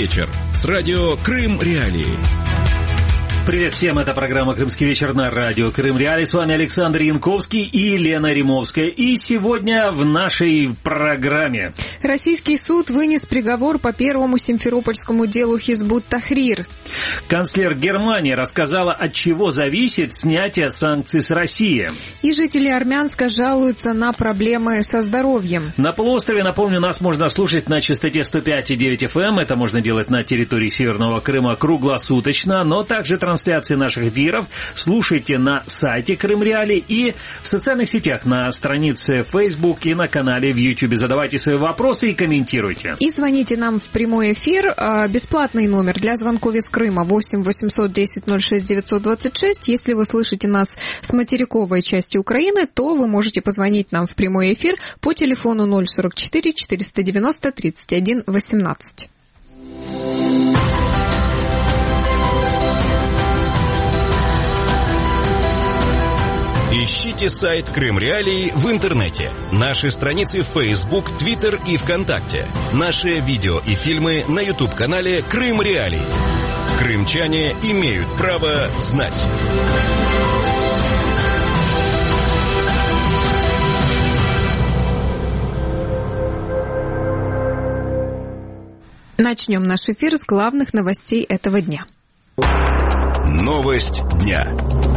вечер» с радио «Крым Реалии». Привет всем, это программа «Крымский вечер» на радио «Крым Реалии». С вами Александр Янковский и Лена Римовская. И сегодня в нашей программе... Российский суд вынес приговор по первому симферопольскому делу Хизбут Тахрир. Канцлер Германии рассказала, от чего зависит снятие санкций с России. И жители Армянска жалуются на проблемы со здоровьем. На полуострове, напомню, нас можно слушать на частоте 105,9 FM. Это можно делать на территории Северного Крыма круглосуточно, но также трансляции наших эфиров слушайте на сайте Крым Реалии и в социальных сетях, на странице Facebook и на канале в YouTube. Задавайте свои вопросы и комментируйте. И звоните нам в прямой эфир. Бесплатный номер для звонков из Крыма 8 800 10 06 926. Если вы слышите нас с материковой части Украины, то вы можете позвонить нам в прямой эфир по телефону 044 490 31 18. Ищите сайт Крым Реалии в интернете, наши страницы в Facebook, Twitter и ВКонтакте, наши видео и фильмы на YouTube-канале Крым Реалии. Крымчане имеют право знать. Начнем наш эфир с главных новостей этого дня. Новость дня.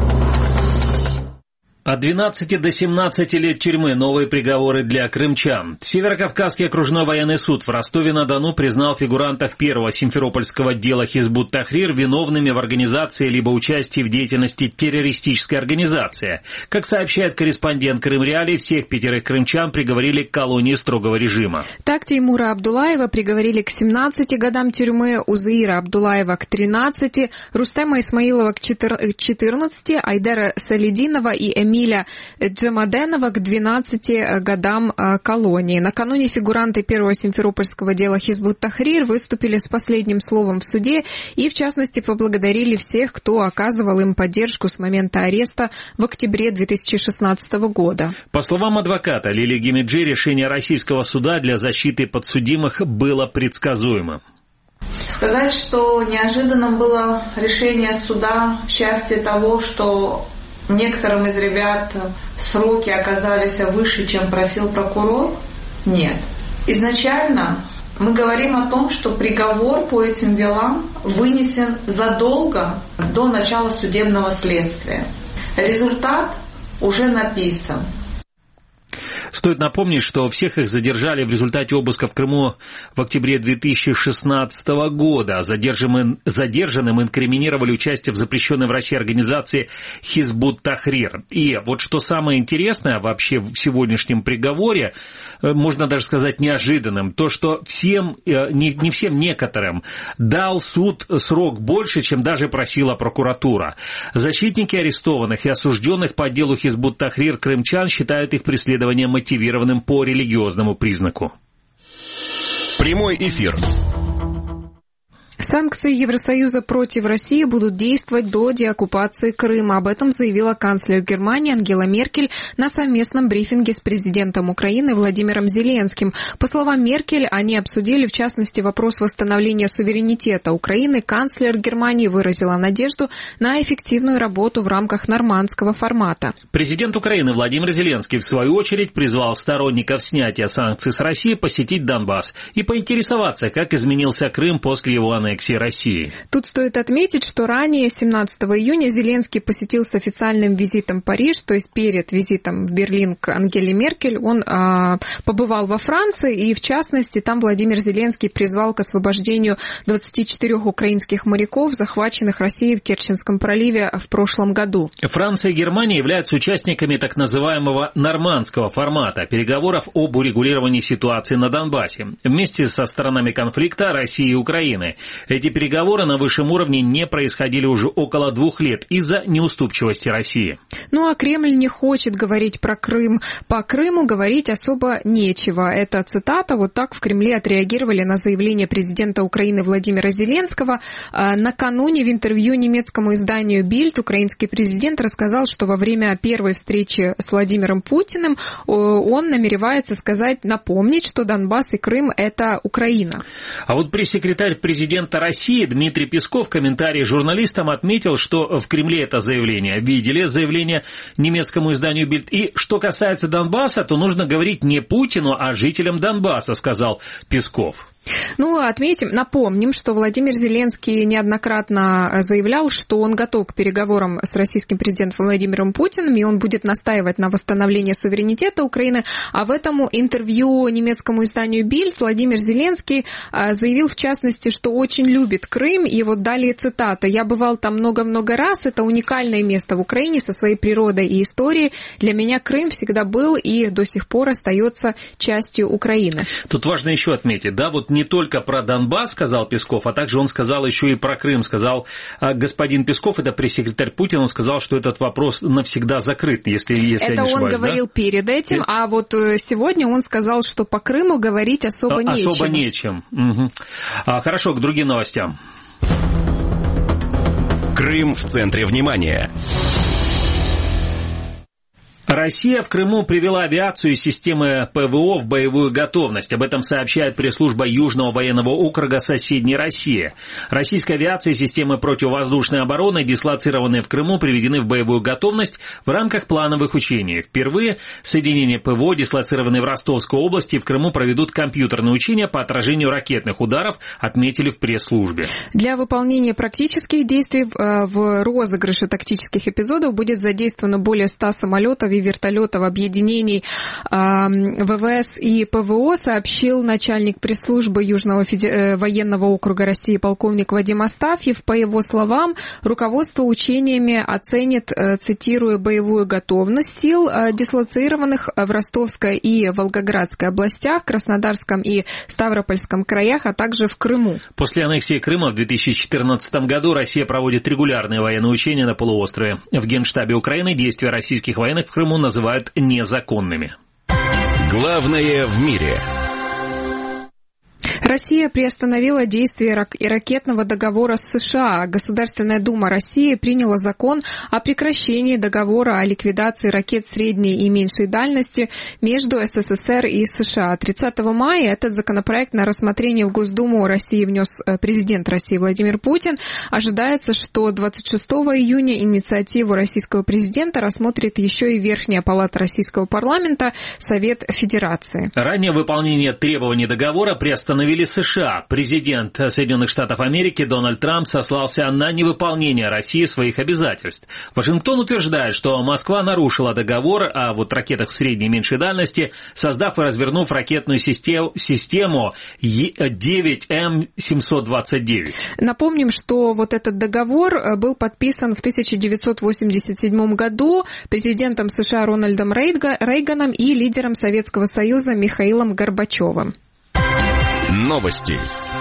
От 12 до 17 лет тюрьмы новые приговоры для крымчан. Северокавказский окружной военный суд в Ростове-на-Дону признал фигурантов первого симферопольского дела Хизбут Тахрир виновными в организации либо участии в деятельности террористической организации. Как сообщает корреспондент Крым Реалии, всех 5 крымчан приговорили к колонии строгого режима. Так, Теймура Абдулаева приговорили к 17 годам тюрьмы, Узаира Абдулаева к 13, Рустема Исмаилова к 14, Айдара Салидинова и Эмиля Джамаденова к 12 годам колонии. Накануне фигуранты первого симферопольского дела Хизбут Тахрир выступили с последним словом в суде и, в частности, поблагодарили всех, кто оказывал им поддержку с момента ареста в октябре 2016 года. По словам адвоката Лили Гимиджи, решение российского суда для защиты подсудимых было предсказуемым. Сказать, что неожиданным было решение суда в части того, что некоторым из ребят сроки оказались выше, чем просил прокурор? Нет. Изначально мы говорим о том, что приговор по этим делам вынесен задолго до начала судебного следствия. Результат уже написан. Стоит напомнить, что всех их задержали в результате обыска в Крыму в октябре 2016 года. Задержанным инкриминировали участие в запрещенной в России организации Хизбут Тахрир. И вот что самое интересное вообще в сегодняшнем приговоре, можно даже сказать неожиданным, то, что всем, не всем, некоторым дал суд срок больше, чем даже просила прокуратура. Защитники арестованных и осужденных по делу Хизбут Тахрир крымчан считают их преследование мотивированным по религиозному признаку. Прямой эфир. Санкции Евросоюза против России будут действовать до деоккупации Крыма. Об этом заявила канцлер Германии Ангела Меркель на совместном брифинге с президентом Украины Владимиром Зеленским. По словам Меркель, они обсудили, в частности, вопрос восстановления суверенитета Украины. Канцлер Германии выразила надежду на эффективную работу в рамках нормандского формата. Президент Украины Владимир Зеленский, в свою очередь, призвал сторонников снятия санкций с России посетить Донбасс и поинтересоваться, как изменился Крым после его аннексии России. Тут стоит отметить, что ранее, 17 июня, Зеленский посетил с официальным визитом Париж, то есть перед визитом в Берлин к Ангеле Меркель, он побывал во Франции, и в частности там Владимир Зеленский призвал к освобождению 24 украинских моряков, захваченных Россией в Керченском проливе в прошлом году. Франция и Германия являются участниками так называемого нормандского формата переговоров об урегулировании ситуации на Донбассе вместе со сторонами конфликта России и Украины. Эти переговоры на высшем уровне не происходили уже около 2 лет из-за неуступчивости России. Ну а Кремль не хочет говорить про Крым. По Крыму говорить особо нечего. Это цитата. Вот так в Кремле отреагировали на заявление президента Украины Владимира Зеленского. Накануне в интервью немецкому изданию Bild украинский президент рассказал, что во время первой встречи с Владимиром Путиным он намеревается напомнить, что Донбасс и Крым – это Украина. А вот пресс-секретарь президента России Дмитрий Песков в комментарии журналистам отметил, что в Кремле это заявление видели, заявление немецкому изданию Bild. И что касается Донбасса, то нужно говорить не Путину, а жителям Донбасса, сказал Песков. Ну, напомним, что Владимир Зеленский неоднократно заявлял, что он готов к переговорам с российским президентом Владимиром Путиным, и он будет настаивать на восстановлении суверенитета Украины. А в этом интервью немецкому изданию Bild Владимир Зеленский заявил, в частности, что очень любит Крым, и вот далее цитата: «Я бывал там много-много раз, это уникальное место в Украине со своей природой и историей. Для меня Крым всегда был и до сих пор остается частью Украины». Тут важно еще отметить, да, вот не только про Донбасс сказал Песков, а также он сказал еще и про Крым. Сказал господин Песков, это пресс-секретарь Путина, он сказал, что этот вопрос навсегда закрыт, если я не ошибаюсь. Это он говорил, да? Перед этим, а вот сегодня он сказал, что по Крыму говорить особо нечем. Особо нечем. Угу. Хорошо, к другим новостям. Крым в центре внимания. Россия в Крыму привела авиацию и системы ПВО в боевую готовность. Об этом сообщает пресс-служба Южного военного округа соседней России. Российская авиация и системы противовоздушной обороны, дислоцированные в Крыму, приведены в боевую готовность в рамках плановых учений. Впервые соединения ПВО, дислоцированные в Ростовской области, в Крыму проведут компьютерные учения по отражению ракетных ударов, отметили в пресс-службе. Для выполнения практических действий в розыгрыше тактических эпизодов будет задействовано более 100 самолетов и вертолетов объединений ВВС и ПВО, сообщил начальник пресс-службы Южного военного округа России полковник Вадим Астафьев. По его словам, руководство учениями оценит, цитирую, боевую готовность сил, дислоцированных в Ростовской и Волгоградской областях, Краснодарском и Ставропольском краях, а также в Крыму. После аннексии Крыма в 2014 году Россия проводит регулярные военные учения на полуострове. В Генштабе Украины действия российских военных в Крыму называют незаконными. Главное в мире. Россия приостановила действие ракетного договора с США. Государственная дума России приняла закон о прекращении договора о ликвидации ракет средней и меньшей дальности между СССР и США. 30 мая этот законопроект на рассмотрение в Госдуму России внес президент России Владимир Путин. Ожидается, что 26 июня инициативу российского президента рассмотрит еще и Верхняя палата Российского парламента, Совет Федерации. Ранее выполнение требований договора приостановили США. Президент Соединенных Штатов Америки Дональд Трамп сослался на невыполнение России своих обязательств. Вашингтон утверждает, что Москва нарушила договор о ракетах средней и меньшей дальности, создав и развернув ракетную систему 9М729. Напомним, что этот договор был подписан в 1987 году президентом США Рональдом Рейганом и лидером Советского Союза Михаилом Горбачевым. Новости.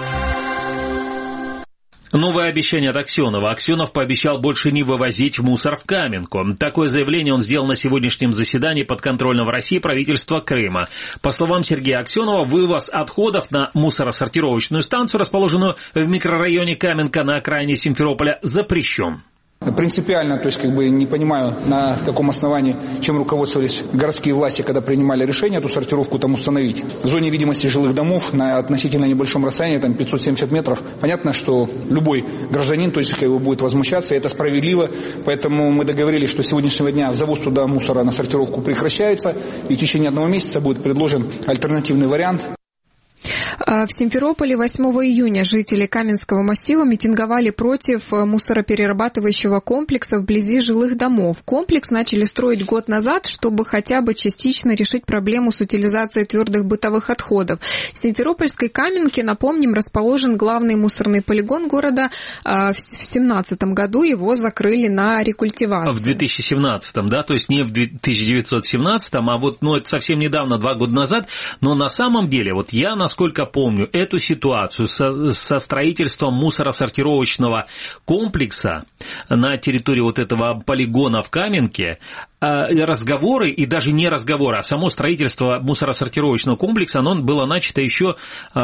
Новое обещание от Аксенова. Аксенов пообещал больше не вывозить мусор в Каменку. Такое заявление он сделал на сегодняшнем заседании подконтрольного России правительства Крыма. По словам Сергея Аксенова, вывоз отходов на мусоросортировочную станцию, расположенную в микрорайоне Каменка на окраине Симферополя, запрещен. Принципиально, не понимаю, на каком основании, чем руководствовались городские власти, когда принимали решение эту сортировку там установить. В зоне видимости жилых домов на относительно небольшом расстоянии, 570 метров, понятно, что любой гражданин, будет возмущаться, и это справедливо, поэтому мы договорились, что с сегодняшнего дня завоз туда мусора на сортировку прекращается, и в течение 1 месяца будет предложен альтернативный вариант. В Симферополе 8 июня жители Каменского массива митинговали против мусороперерабатывающего комплекса вблизи жилых домов. Комплекс начали строить год назад, чтобы хотя бы частично решить проблему с утилизацией твердых бытовых отходов. В Симферопольской Каменке, напомним, расположен главный мусорный полигон города. В 2017 году его закрыли на рекультивацию. В 2017, да? То есть не в 1917, а это совсем недавно, 2 года назад. Но на самом деле, я, насколько напомню, эту ситуацию со строительством мусоросортировочного комплекса на территории вот этого полигона в Каменке, разговоры, и даже не разговоры, а само строительство мусоросортировочного комплекса, оно было начато еще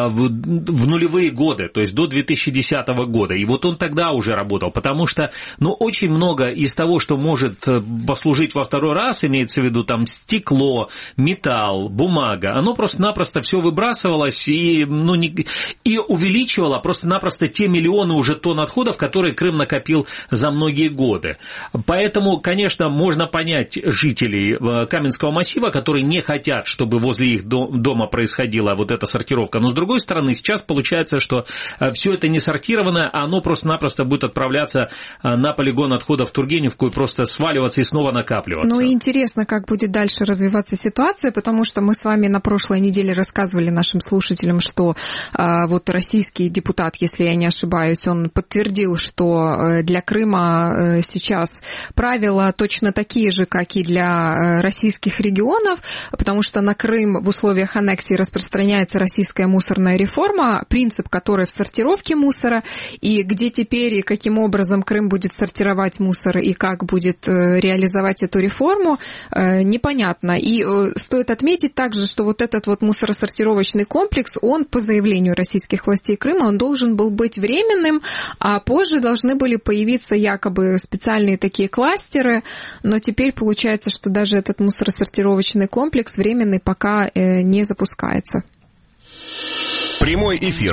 в нулевые годы, то есть до 2010 года. И вот он тогда уже работал, потому что, очень много из того, что может послужить во второй раз, имеется в виду там стекло, металл, бумага, оно просто-напросто все выбрасывалось и увеличивало просто-напросто те миллионы уже тонн отходов, которые Крым накопил за многие годы. Поэтому, конечно, можно понять жителей Каменского массива, которые не хотят, чтобы возле их дома происходила вот эта сортировка. Но, с другой стороны, сейчас получается, что все это не сортированное, а оно просто-напросто будет отправляться на полигон отходов в Тургеневку и просто сваливаться и снова накапливаться. И интересно, как будет дальше развиваться ситуация, потому что мы с вами на прошлой неделе рассказывали нашим слушателям, что вот российский депутат, если я не ошибаюсь, он подтвердил, что для Крыма сейчас правила точно такие же, как и для российских регионов, потому что на Крым в условиях аннексии распространяется российская мусорная реформа, принцип которой в сортировке мусора, и где теперь и каким образом Крым будет сортировать мусор и как будет реализовать эту реформу, непонятно. И стоит отметить также, что вот этот вот мусоросортировочный комплекс, он по заявлению российских властей Крыма, он должен был быть временным, а позже должны были появиться якобы специальные такие кластеры, но теперь получается, что даже этот мусоросортировочный комплекс временный пока не запускается. Прямой эфир.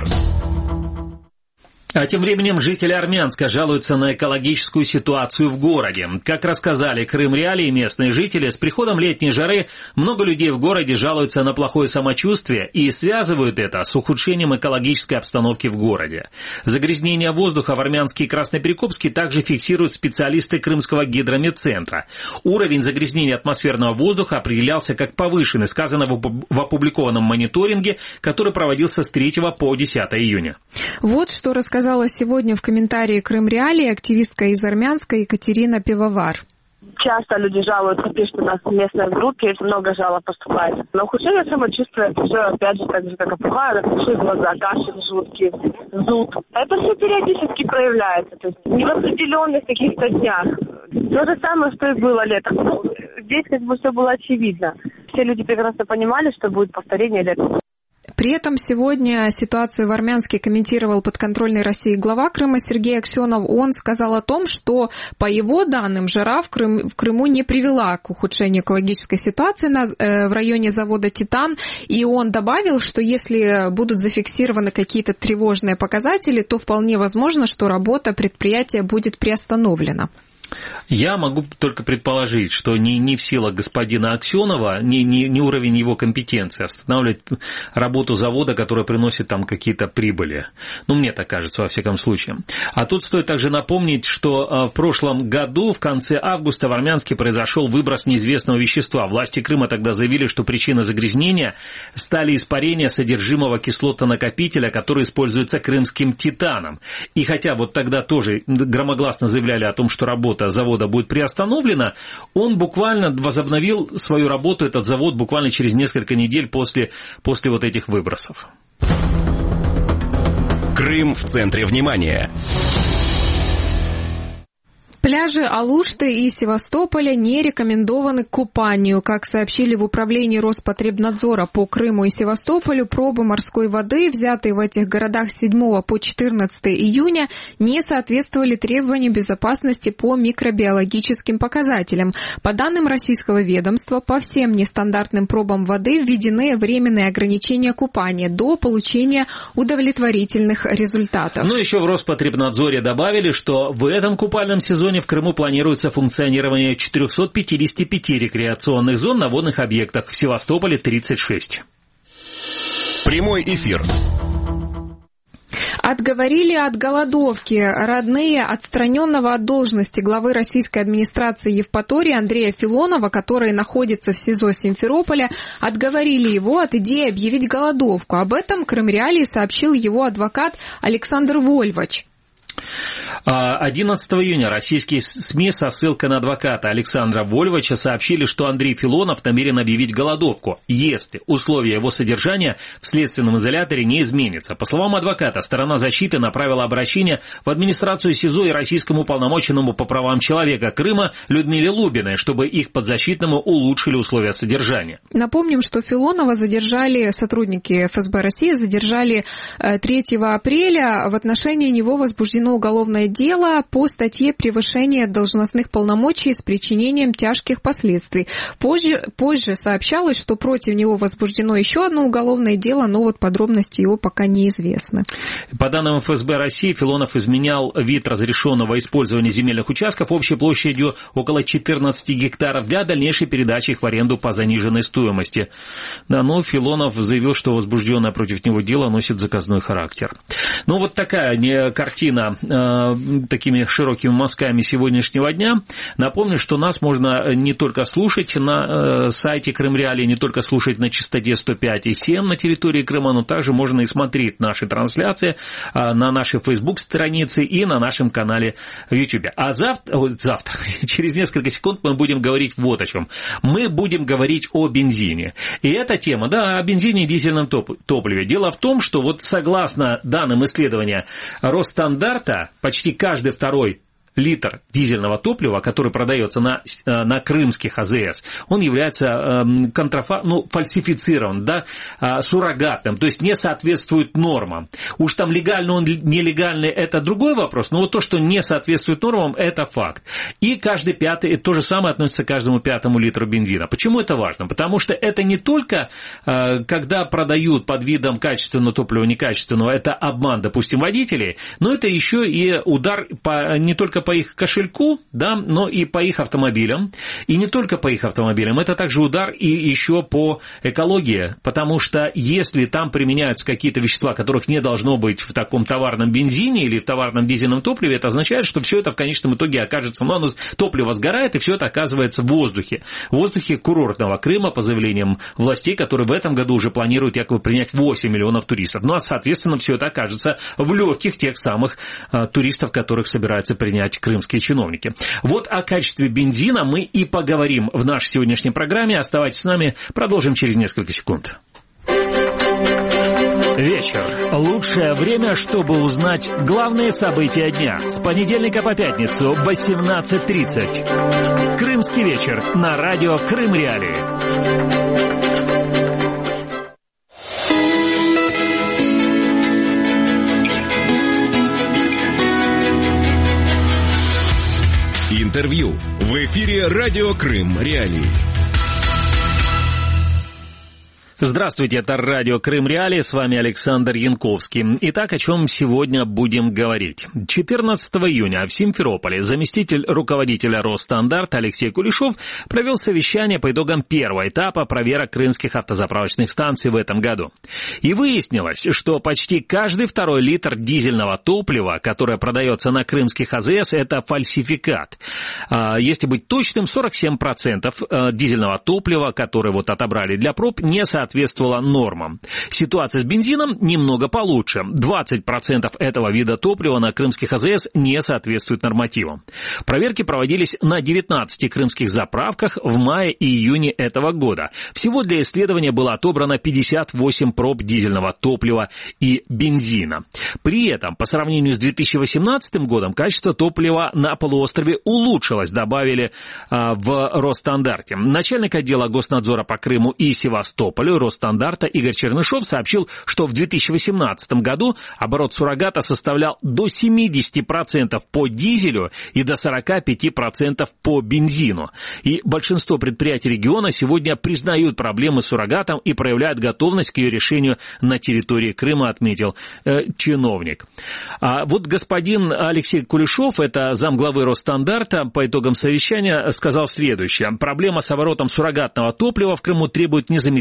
А тем временем жители Армянска жалуются на экологическую ситуацию в городе. Как рассказали Крым Реалии местные жители, с приходом летней жары много людей в городе жалуются на плохое самочувствие и связывают это с ухудшением экологической обстановки в городе. Загрязнение воздуха в Армянске и Красноперекопске также фиксируют специалисты Крымского гидрометцентра. Уровень загрязнения атмосферного воздуха определялся как повышенный, сказано в опубликованном мониторинге, который проводился с 3 по 10 июня. Вот что рассказала сегодня в комментарии Крым Реалии активистка из Армянска Екатерина Пивовар. Часто люди жалуются, пишут у нас в местной группе, много жалоб поступает. Но ухудшение самочувствия, все опять же так же, как опухая, напиши глаза, кашель жуткий, зуд. Это все периодически проявляется, то есть не в определенных каких-то днях. То же самое, что и было летом. Здесь как бы все было очевидно. Все люди прекрасно понимали, что будет повторение лета. При этом сегодня ситуацию в Армянске комментировал подконтрольный России глава Крыма Сергей Аксенов. Он сказал о том, что, по его данным, жара в Крыму не привела к ухудшению экологической ситуации в районе завода «Титан». И он добавил, что если будут зафиксированы какие-то тревожные показатели, то вполне возможно, что работа предприятия будет приостановлена. Я могу только предположить, что не в силах господина Аксенова, не уровень его компетенции останавливать работу завода, которая приносит там какие-то прибыли. Мне так кажется, во всяком случае. А тут стоит также напомнить, что в прошлом году, в конце августа, в Армянске произошел выброс неизвестного вещества. Власти Крыма тогда заявили, что причиной загрязнения стали испарения содержимого кислотонакопителя, который используется крымским «Титаном». И хотя вот тогда тоже громогласно заявляли о том, что работа завода будет приостановлена, он буквально возобновил свою работу, этот завод, буквально через несколько недель после вот этих выбросов. Крым в центре внимания. Пляжи Алушты и Севастополя не рекомендованы к купанию. Как сообщили в управлении Роспотребнадзора по Крыму и Севастополю, пробы морской воды, взятые в этих городах с 7 по 14 июня, не соответствовали требованиям безопасности по микробиологическим показателям. По данным российского ведомства, по всем нестандартным пробам воды введены временные ограничения купания до получения удовлетворительных результатов. Еще в Роспотребнадзоре добавили, что в этом купальном сезоне в Крыму планируется функционирование 455 рекреационных зон на водных объектах, в Севастополе 36. Прямой эфир. Отговорили от голодовки. Родные отстраненного от должности главы российской администрации Евпатории Андрея Филонова, который находится в СИЗО Симферополя, отговорили его от идеи объявить голодовку. Об этом Крым Реалии сообщил его адвокат Александр Вольвач. 11 июня российские СМИ со ссылкой на адвоката Александра Вольвача сообщили, что Андрей Филонов намерен объявить голодовку, если условия его содержания в следственном изоляторе не изменятся. По словам адвоката, сторона защиты направила обращение в администрацию СИЗО и российскому уполномоченному по правам человека Крыма Людмиле Лубиной, чтобы их подзащитному улучшили условия содержания. Напомним, что Филонова задержали, сотрудники ФСБ России задержали 3 апреля. В отношении него возбуждено уголовное дело по статье «Превышение должностных полномочий с причинением тяжких последствий». Позже сообщалось, что против него возбуждено еще одно уголовное дело, но вот подробности его пока неизвестны. По данным ФСБ России, Филонов изменял вид разрешенного использования земельных участков общей площадью около 14 гектаров для дальнейшей передачи их в аренду по заниженной стоимости. Да, но Филонов заявил, что возбужденное против него дело носит заказной характер. Ну, вот такая картина такими широкими мазками сегодняшнего дня. Напомню, что нас можно не только слушать на сайте Крым Реалии, не только слушать на частоте 105,7 на территории Крыма, но также можно и смотреть наши трансляции на нашей Facebook-странице и на нашем канале в YouTube. А завтра, через несколько секунд мы будем говорить вот о чем. Мы будем говорить о бензине. И эта тема, да, о бензине и дизельном топливе. Дело в том, что вот согласно данным исследования Росстандарта, почти каждый второй литр дизельного топлива, который продается на крымских АЗС, он является фальсифицирован, да, суррогатным, то есть не соответствует нормам. Уж там легально он, нелегальный, это другой вопрос, но вот то, что не соответствует нормам, это факт. И каждый пятый, то же самое относится к каждому 5-му литру бензина. Почему это важно? Потому что это не только, когда продают под видом качественного топлива, некачественного, это обман, допустим, водителей, но это еще и удар не только по их кошельку, да, но и по их автомобилям. И не только по их автомобилям, это также удар и еще по экологии, потому что если там применяются какие-то вещества, которых не должно быть в таком товарном бензине или в товарном дизельном топливе, это означает, что все это в конечном итоге окажется, топливо сгорает, и все это оказывается в воздухе курортного Крыма, по заявлениям властей, которые в этом году уже планируют якобы принять 8 миллионов туристов. Ну, а, соответственно, все это окажется в легких тех самых туристов, которых собираются принять крымские чиновники. Вот о качестве бензина мы и поговорим в нашей сегодняшней программе. Оставайтесь с нами, продолжим через несколько секунд. Вечер. Лучшее время, чтобы узнать главные события дня. С понедельника по пятницу в 18:30. Крымский вечер на радио Крым Реалии. Интервью. В эфире радио Крым Реалии. Здравствуйте, это радио Крым Реалии, с вами Александр Янковский. Итак, о чем сегодня будем говорить. 14 июня в Симферополе заместитель руководителя Росстандарта Алексей Кулешов провел совещание по итогам первого этапа проверок крымских автозаправочных станций в этом году. И выяснилось, что почти каждый второй литр дизельного топлива, которое продается на крымских АЗС, это фальсификат. Если быть точным, 47% дизельного топлива, которое отобрали для проб, не соответствовало нормам. Ситуация с бензином немного получше. 20% этого вида топлива на крымских АЗС не соответствует нормативам. Проверки проводились на 19 крымских заправках в мае и июне этого года. Всего для исследования было отобрано 58 проб дизельного топлива и бензина. При этом, по сравнению с 2018 годом, качество топлива на полуострове улучшилось, добавили в Росстандарте. Начальник отдела Госнадзора по Крыму и Севастополю Росстандарта Игорь Чернышов сообщил, что в 2018 году оборот суррогата составлял до 70% по дизелю и до 45% по бензину. И большинство предприятий региона сегодня признают проблемы с суррогатом и проявляют готовность к ее решению на территории Крыма, отметил чиновник. А вот господин Алексей Кулешов, это замглавы Росстандарта, по итогам совещания сказал следующее. Проблема с оборотом суррогатного топлива в Крыму требует незамедлительных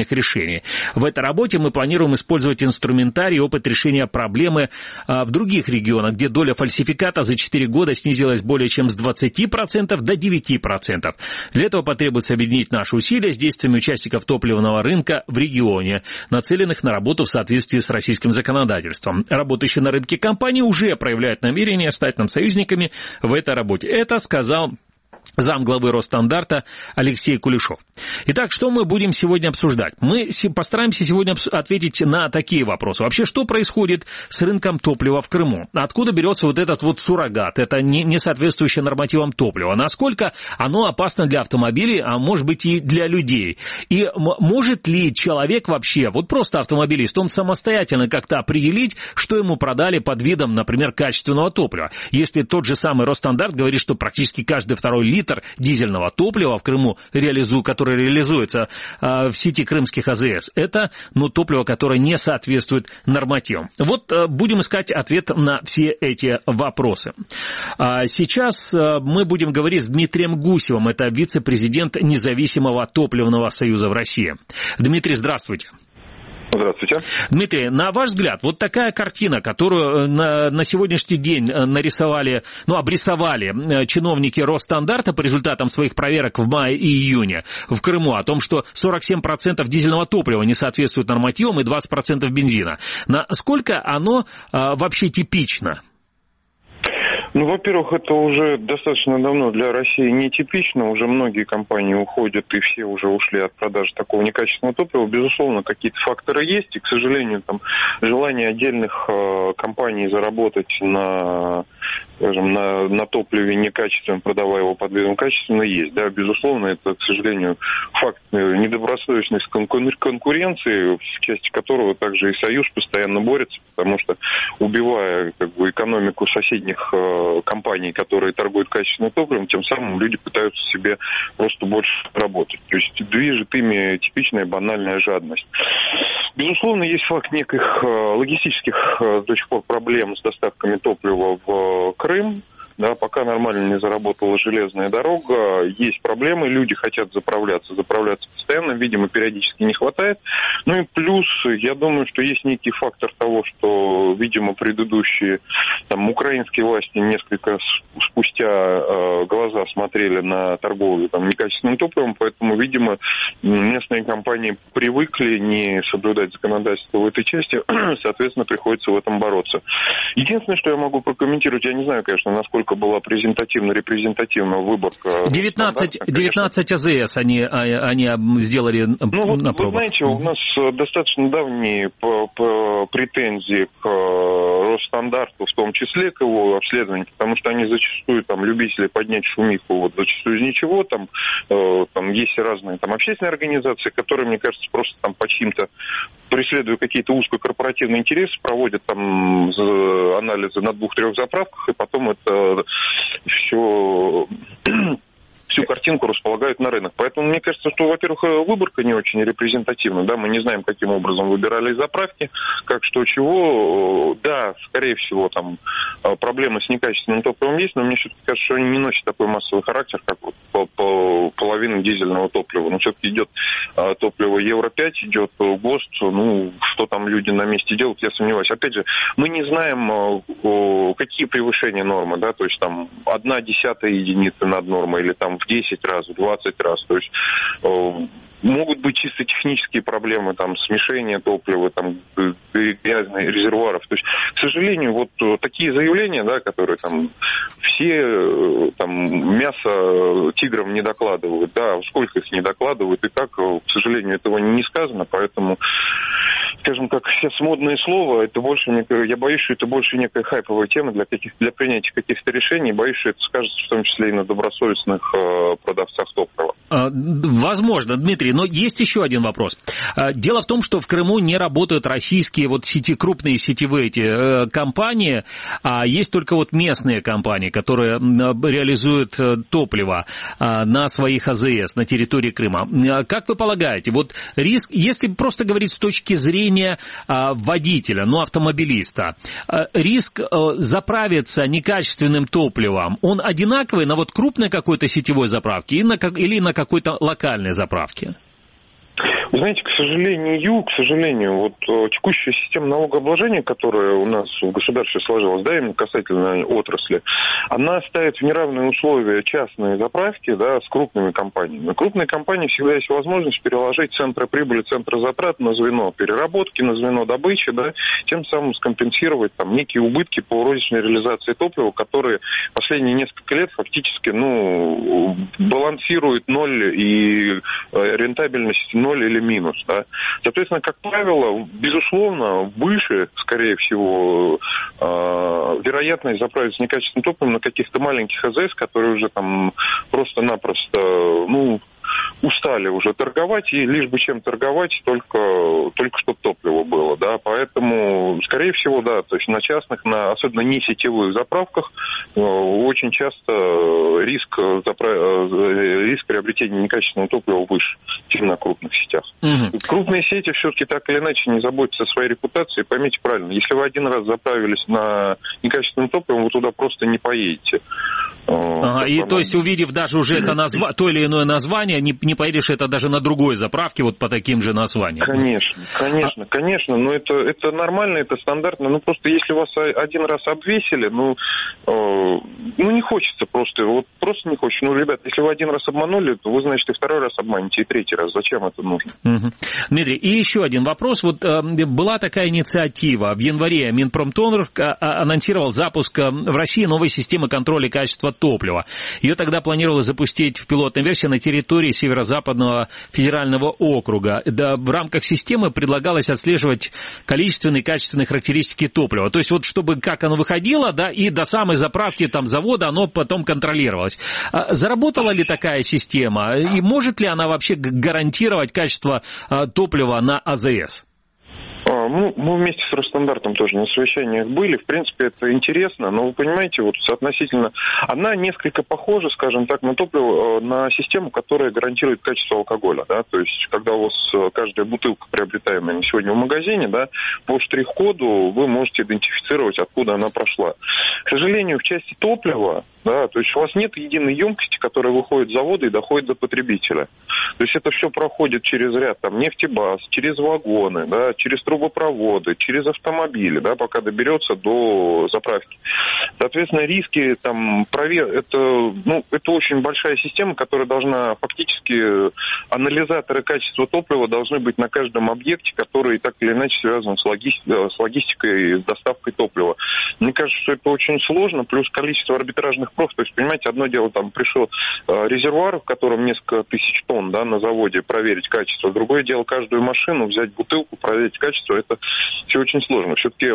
правильных решений. В этой работе мы планируем использовать инструментарий и опыт решения проблемы в других регионах, где доля фальсификата за 4 года снизилась более чем с 20% до 9%. Для этого потребуется объединить наши усилия с действиями участников топливного рынка в регионе, нацеленных на работу в соответствии с российским законодательством. Работающие на рынке компании уже проявляют намерение стать нам союзниками в этой работе. Это сказал замглавы Росстандарта Алексей Кулешов. Итак, что мы будем сегодня обсуждать? Мы постараемся сегодня ответить на такие вопросы. Вообще, что происходит с рынком топлива в Крыму? Откуда берется вот этот вот суррогат? Это не соответствующее нормативам топлива. Насколько оно опасно для автомобилей, а может быть и для людей? И может ли человек вообще, вот просто автомобилист, он самостоятельно как-то определить, что ему продали под видом, например, качественного топлива? Если тот же самый Росстандарт говорит, что практически каждый второй литр дизельного топлива в Крыму, который реализуется в сети крымских АЗС, это топливо, которое не соответствует нормативам. Вот будем искать ответ на все эти вопросы. Сейчас мы будем говорить с Дмитрием Гусевым, это вице-президент Независимого топливного союза в России. Дмитрий, здравствуйте. Здравствуйте. Дмитрий, на ваш взгляд, вот такая картина, которую на сегодняшний день нарисовали, обрисовали чиновники Росстандарта по результатам своих проверок в мае и июне в Крыму, о том, что 47% дизельного топлива не соответствует нормативам и 20% бензина. Насколько оно вообще типично? Во-первых, это уже достаточно давно для России нетипично. Уже многие компании уходят, и все уже ушли от продажи такого некачественного топлива. Безусловно, какие-то факторы есть, и, к сожалению, желание отдельных компаний заработать на топливе некачественном, продавая его под видом качественно, есть. Да, безусловно, это, к сожалению, факт недобросовестной конкуренции, в части которого также и Союз постоянно борется, потому что, убивая экономику соседних компаний, которые торгуют качественным топливом, тем самым люди пытаются себе просто больше работать. То есть движет ими типичная банальная жадность. Безусловно, есть факт неких логистических до сих пор проблем с доставками топлива в Крым. Да, пока нормально не заработала железная дорога, есть проблемы, люди хотят заправляться постоянно, видимо, периодически не хватает. И плюс, я думаю, что есть некий фактор того, что, видимо, предыдущие украинские власти несколько спустя глаза смотрели на торговлю некачественным топливом, поэтому, видимо, местные компании привыкли не соблюдать законодательство в этой части, соответственно, приходится в этом бороться. Единственное, что я могу прокомментировать, я не знаю, конечно, насколько была репрезентативная выборка. 19 АЗС они сделали на пробу. Вы знаете, у нас достаточно давние претензии к Росстандарту, в том числе к его обследованию, потому что они зачастую любители поднять шумиху, зачастую из ничего, есть разные общественные организации, которые, мне кажется, просто по чьим-то, преследуя какие-то узкокорпоративные интересы, проводят анализы на 2-3 заправках, и потом это всю картинку располагают на рынок. Поэтому мне кажется, что, во-первых, выборка не очень репрезентативна. Да, мы не знаем, каким образом выбирали заправки, как, что, чего. Да, скорее всего, проблемы с некачественным топливом есть, но мне все-таки кажется, что они не носят такой массовый характер, как половина дизельного топлива. Но все-таки идет топливо Евро-5, идет ГОСТ. Что там люди на месте делают, я сомневаюсь. Опять же, мы не знаем, какие превышения нормы, да, то есть 1/10 единицы над нормой или в 10 раз, в 20 раз. То есть могут быть чисто технические проблемы, смешение топлива, грязных резервуаров. То есть, к сожалению, такие заявления, да, которые все мясо тиграм не докладывают, да, сколько их не докладывают и как, к сожалению, этого не сказано, поэтому, скажем так, сейчас модное слово, это больше, я боюсь, что это больше некая хайповая тема для принятия каких-то решений, боюсь, что это скажется в том числе и на добросовестных продавцах топлива. Возможно, Дмитрий, но есть еще один вопрос. Дело в том, что в Крыму не работают российские крупные сетевые компании, а есть только местные компании, которые реализуют топливо на своих АЗС на территории Крыма. Как вы полагаете, риск, если просто говорить с точки зрения водителя, автомобилиста, риск заправиться некачественным топливом, он одинаковый на крупной какой-то сетевой заправке или на какой-то локальной заправке? Вы знаете, к сожалению, вот текущая система налогообложения, которая у нас в государстве сложилась, да, именно касательно отрасли, она ставит в неравные условия частные заправки, да, с крупными компаниями. Крупные компании всегда есть возможность переложить центры прибыли, центры затрат на звено переработки, на звено добычи, да, тем самым скомпенсировать там некие убытки по розничной реализации топлива, которые последние несколько лет фактически, балансируют ноль и рентабельность ноль или минус, да. Соответственно, как правило, безусловно, выше, скорее всего, вероятность заправиться некачественным топливом на каких-то маленьких АЗС, которые уже там просто-напросто, устали уже торговать, и лишь бы чем торговать, только чтобы топливо было, да, поэтому, скорее всего, да, то есть на частных, особенно не сетевых заправках, очень часто риск приобретения некачественного топлива выше, чем на крупных сетях. Крупные сети все-таки так или иначе не заботятся о своей репутации, поймите правильно, если вы один раз заправились на некачественном топливе, вы туда просто не поедете. И то есть, увидев даже уже это то или иное название, не поедешь это даже на другой заправке вот по таким же названиям. Конечно, но это нормально, это стандартно. Просто если вас один раз обвесили, не хочется просто не хочется. Ребят, если вы один раз обманули, то вы, значит, и второй раз обманете, и третий раз. Зачем это нужно? Дмитрий, и еще один вопрос. Вот была такая инициатива. В январе Минпромторг анонсировал запуск в России новой системы контроля качества топлива. Ее тогда планировалось запустить в пилотной версии на территории Северо-Западного федерального округа. Да, в рамках системы предлагалось отслеживать количественные и качественные характеристики топлива. То есть вот чтобы как оно выходило, да, и до самой заправки там завода оно потом контролировалось. Заработала ли такая система? И может ли она вообще гарантировать качество топлива на АЗС? Мы вместе с Росстандартом тоже на совещаниях были. В принципе, это интересно, но вы понимаете, вот соотносительно она несколько похожа, скажем так, на топливо, на систему, которая гарантирует качество алкоголя. Да? То есть, когда у вас каждая бутылка, приобретаемая на сегодня в магазине, да, по штрих-коду вы можете идентифицировать, откуда она прошла. К сожалению, в части топлива, да, то есть у вас нет единой емкости, которая выходит с завода и доходит до потребителя. То есть это все проходит через ряд там, нефтебаз, через вагоны, да, через трубопроводы, через автомобили, да, пока доберется до заправки. Соответственно, риски там это очень большая система, которая должна фактически анализаторы качества топлива должны быть на каждом объекте, который так или иначе связан с логистикой, с доставкой топлива. Мне кажется, что это очень сложно, плюс количество арбитражных проф. То есть, понимаете, одно дело, там пришел резервуар, в котором несколько тысяч тонн, да, на заводе, проверить качество. Другое дело, каждую машину взять бутылку, проверить качество, это все очень сложно. Все-таки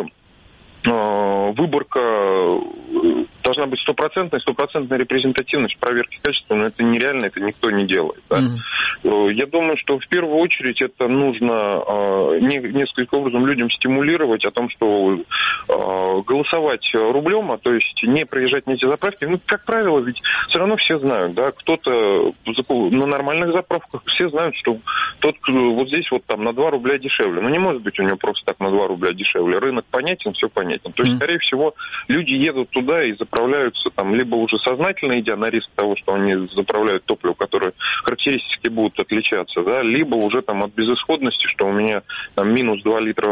выборка должна быть стопроцентная репрезентативность проверки качества, но это нереально, это никто не делает. Да? Я думаю, что в первую очередь это нужно несколько образом людям стимулировать о том, что голосовать рублем, то есть не проезжать на эти заправки. Как правило, ведь все равно все знают, да, кто-то на нормальных заправках все знают, что тот вот здесь вот там на 2 рубля дешевле. Не может быть у него просто так на 2 рубля дешевле. Рынок понятен, все понятно. То есть, скорее всего, люди едут туда и заправляются там, либо уже сознательно идя на риск того, что они заправляют топливо, которое характеристики будут отличаться, да, либо уже там от безысходности, что у меня там минус 2 литра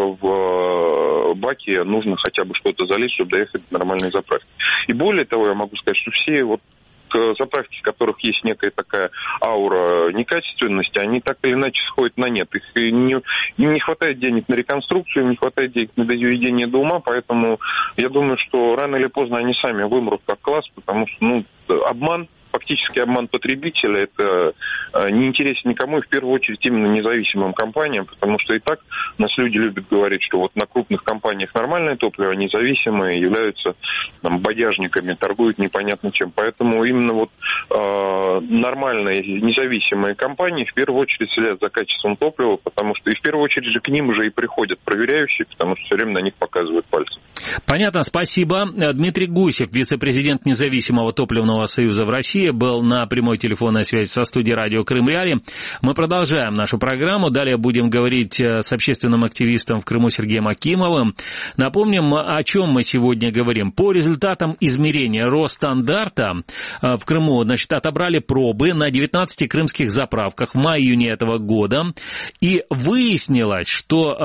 в баке, нужно хотя бы что-то залить, чтобы доехать до нормальной заправки. И более того, я могу сказать, что все вот заправки, в которых есть некая такая аура некачественности, они так или иначе сходят на нет. Им не хватает денег на реконструкцию, им не хватает денег на доведение до ума, поэтому я думаю, что рано или поздно они сами вымрут как класс, потому что фактически обман потребителя, это не интересен никому, и в первую очередь именно независимым компаниям, потому что и так нас люди любят говорить, что вот на крупных компаниях нормальное топливо, а независимые являются там, бодяжниками, торгуют непонятно чем. Поэтому именно вот нормальные независимые компании в первую очередь следят за качеством топлива, потому что и в первую очередь же к ним уже и приходят проверяющие, потому что все время на них показывают пальцы. Понятно, спасибо. Дмитрий Гусев, вице-президент Независимого топливного союза в России, был на прямой телефонной связи со студией радио радио Крым Реалии. Мы продолжаем нашу программу. Далее будем говорить с общественным активистом в Крыму Сергеем Акимовым. Напомним, о чем мы сегодня говорим. По результатам измерения Росстандарта в Крыму, отобрали пробы на 19 крымских заправках в мае-июне этого года. И выяснилось, что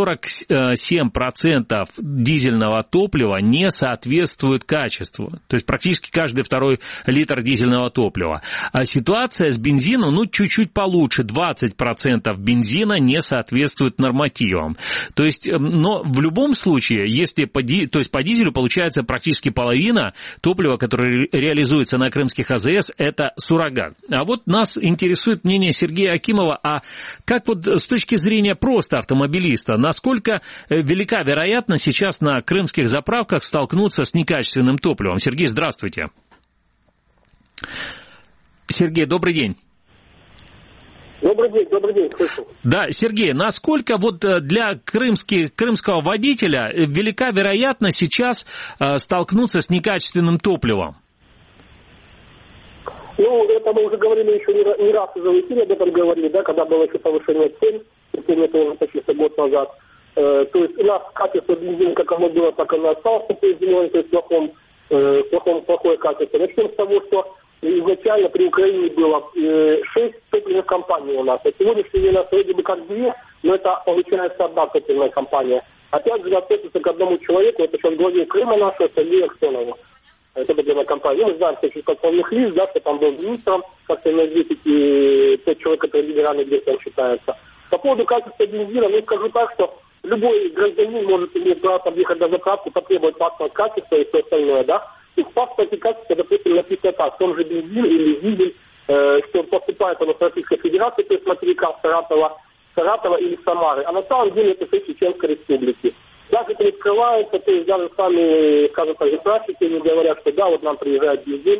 47% дизельного топлива не соответствует качеству. То есть практически каждый второй литр дизельного топлива. А ситуация с бензином, чуть-чуть получше. 20% бензина не соответствует нормативам. То есть, но в любом случае, если по дизелю получается практически половина топлива, которое реализуется на крымских АЗС, это суррогат. А вот нас интересует мнение Сергея Акимова, а как вот с точки зрения просто автомобилиста, насколько велика вероятность сейчас на крымских заправках столкнуться с некачественным топливом? Сергей, здравствуйте. Сергей, добрый день. Добрый день, слышу. Да, Сергей, насколько вот для крымского водителя велика вероятность сейчас столкнуться с некачественным топливом? Это мы уже говорили еще не раз уже в эфире об этом говорили, да, когда было еще повышение цен, это уже почти год назад. То есть у нас качество бензина, как оно было, так оно осталось, то есть плохое качество. Начнем с того, что изначально при Украине было 6 топливных компаний у нас, а сегодняшний день у нас вроде бы как 2, но это получается одна топливная компания. Опять же, относится к одному человеку, это сейчас главе Крыма нашего, Сергею Аксенову. Это топливная компания. Мы знаем, что через подполных лист, да, что там был министром, как-то энергетики, тот человек, который либеральный действием считается. По поводу качества бензина, скажу так, что любой гражданин может иметь право подъехать на заправку, потребовать паспорт качества и все остальное, да. И в паспорте качества, допустим, написано так, в том же бензин или дизель, что поступает оно с Российской Федерации, то есть материка Саратова или Самары. А на самом деле это все Чеченской Республики. Даже это не скрывается, то есть даже сами, скажем так, заправщики, они говорят, что да, вот нам приезжает бензин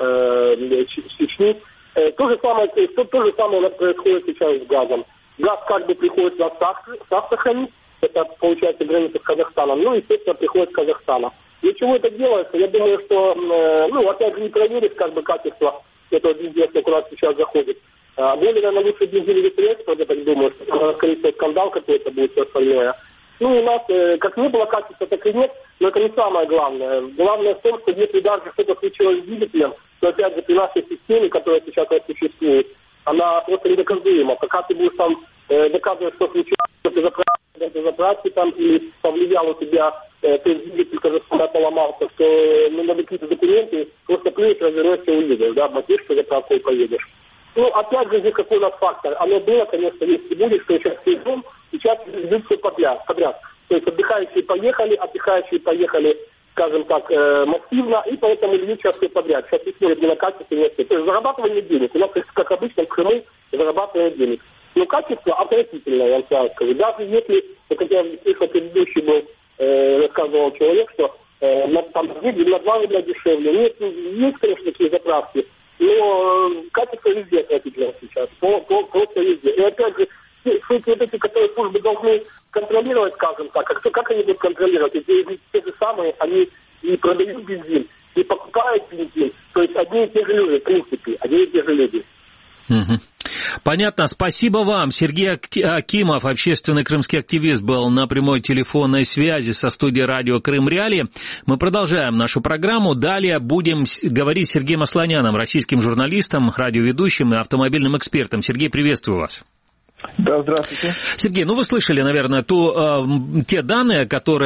с Чечни. То же самое у нас происходит сейчас с газом. Газ как бы приходит на Сахалин, это получается граница с Казахстаном, естественно, приходит с Казахстана. Для чего это делается? Я думаю, что, опять же, не проверить как бы качество этого бензина, как у нас сейчас заходит. Более, наверное, лучше бензиновый экспорт, я так думаю, что, скорее всего, скандал какой-то будет все остальное. У нас как не было качества, так и нет, но это не самое главное. Главное в том, что если даже что-то случилось с двигателем, то опять же при нашей системе, которая сейчас существует, она просто недоказуема. Пока ты будешь там доказывать, что случилось, что ты заправки там, или повлиял у тебя, двигатель, который поломался, что надо какие-то документы, просто плюнешь, развернешься и уедешь, да, обмотишься заправку и поедешь. Опять же, здесь какой у нас фактор? Оно было, конечно, есть и будет, что сейчас сезон, сейчас идет все подряд. То есть отдыхающие поехали, скажем так, массивно, и поэтому люди сейчас все подряд. Сейчас не смотрят ни на качество, ни на все. То есть зарабатывание денег. У нас, как обычно, в Крыму зарабатывание денег. Но качество отвратительное, я вам сразу скажу. Даже если, как я слышал, предыдущий был, рассказывал человек, что на 2 рубля дешевле. Нет, есть, конечно, такие заправки. Но качество везде отвратительно сейчас, просто везде. И опять же, вот эти, которые службы должны контролировать, скажем так, как они будут контролировать? Эти те же самые, они и продают бензин, и покупают бензин. То есть одни и те же люди, в принципе, одни и те же люди. Понятно. Спасибо вам. Сергей Акимов, общественный крымский активист, был на прямой телефонной связи со студией радио Крым Реалии. Мы продолжаем нашу программу. Далее будем говорить с Сергеем Асланяном, российским журналистом, радиоведущим и автомобильным экспертом. Сергей, приветствую вас. Да, здравствуйте. Сергей, вы слышали, наверное, те данные,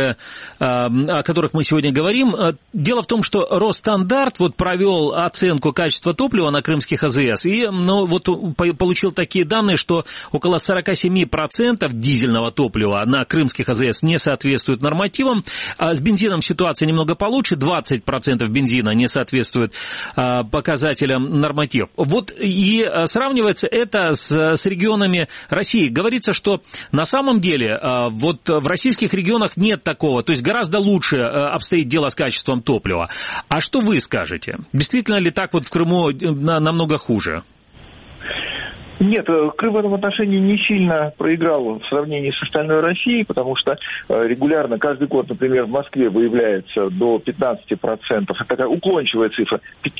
о которых мы сегодня говорим. Дело в том, что Росстандарт провел оценку качества топлива на крымских АЗС и получил такие данные, что около 47% дизельного топлива на крымских АЗС не соответствует нормативам. С бензином ситуация немного получше, 20% бензина не соответствует показателям нормативов. И сравнивается это с регионами России. Говорится, что на самом деле в российских регионах нет такого, то есть гораздо лучше обстоит дело с качеством топлива. А что вы скажете? Действительно ли так в Крыму намного хуже? Нет, Крым в этом отношении не сильно проиграл в сравнении с остальной Россией, потому что регулярно, каждый год, например, в Москве выявляется до 15%, это такая уклончивая цифра,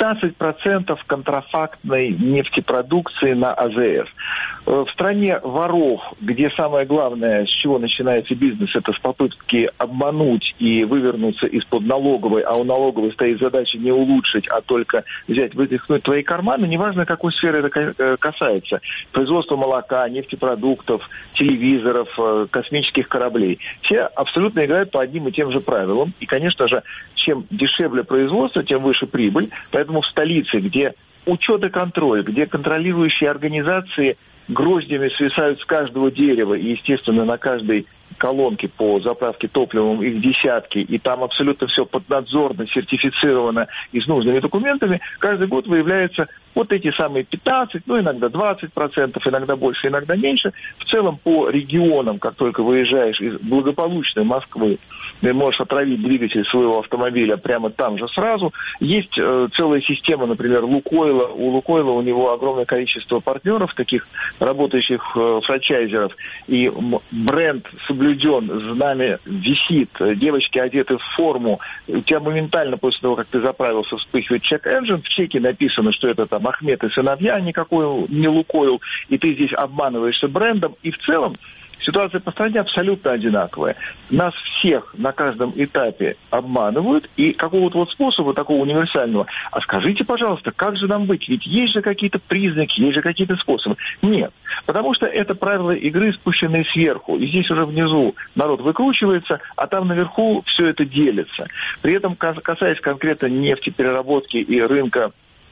15% контрафактной нефтепродукции на АЗС. В стране воров, где самое главное, с чего начинается бизнес, это с попытки обмануть и вывернуться из-под налоговой, а у налоговой стоит задача не улучшить, а только взять, вытряхнуть твои карманы, неважно, какой сферы это касается. Производство молока, нефтепродуктов, телевизоров, космических кораблей. Все абсолютно играют по одним и тем же правилам. И, конечно же, чем дешевле производство, тем выше прибыль. Поэтому в столице, где учет и контроль, где контролирующие организации гроздями свисают с каждого дерева, и, естественно, на каждой колонке по заправке топливом их десятки, и там абсолютно все поднадзорно, сертифицировано и с нужными документами, каждый год выявляются вот эти самые 15, ну, иногда 20%, иногда больше, иногда меньше. В целом по регионам, как только выезжаешь из благополучной Москвы, ты можешь отравить двигатель своего автомобиля прямо там же сразу. Есть целая система, например, Лукойла. У Лукойла у него огромное количество партнеров, таких работающих франчайзеров, и бренд соблюден, знамя висит, девочки одеты в форму, у тебя моментально после того, как ты заправился, вспыхивает check-engine, в чеке написано, что это там Ахмед и сыновья, никакой не Лукойл, и ты здесь обманываешься брендом, и в целом ситуация по стране абсолютно одинаковая. Нас всех на каждом этапе обманывают, и какого-то вот способа такого универсального. А скажите, пожалуйста, как же нам быть? Ведь есть же какие-то признаки, есть же какие-то способы. Нет, потому что это правила игры, спущенные сверху. И здесь уже внизу народ выкручивается, а там наверху все это делится. При этом, касаясь конкретно нефтепереработки и рынка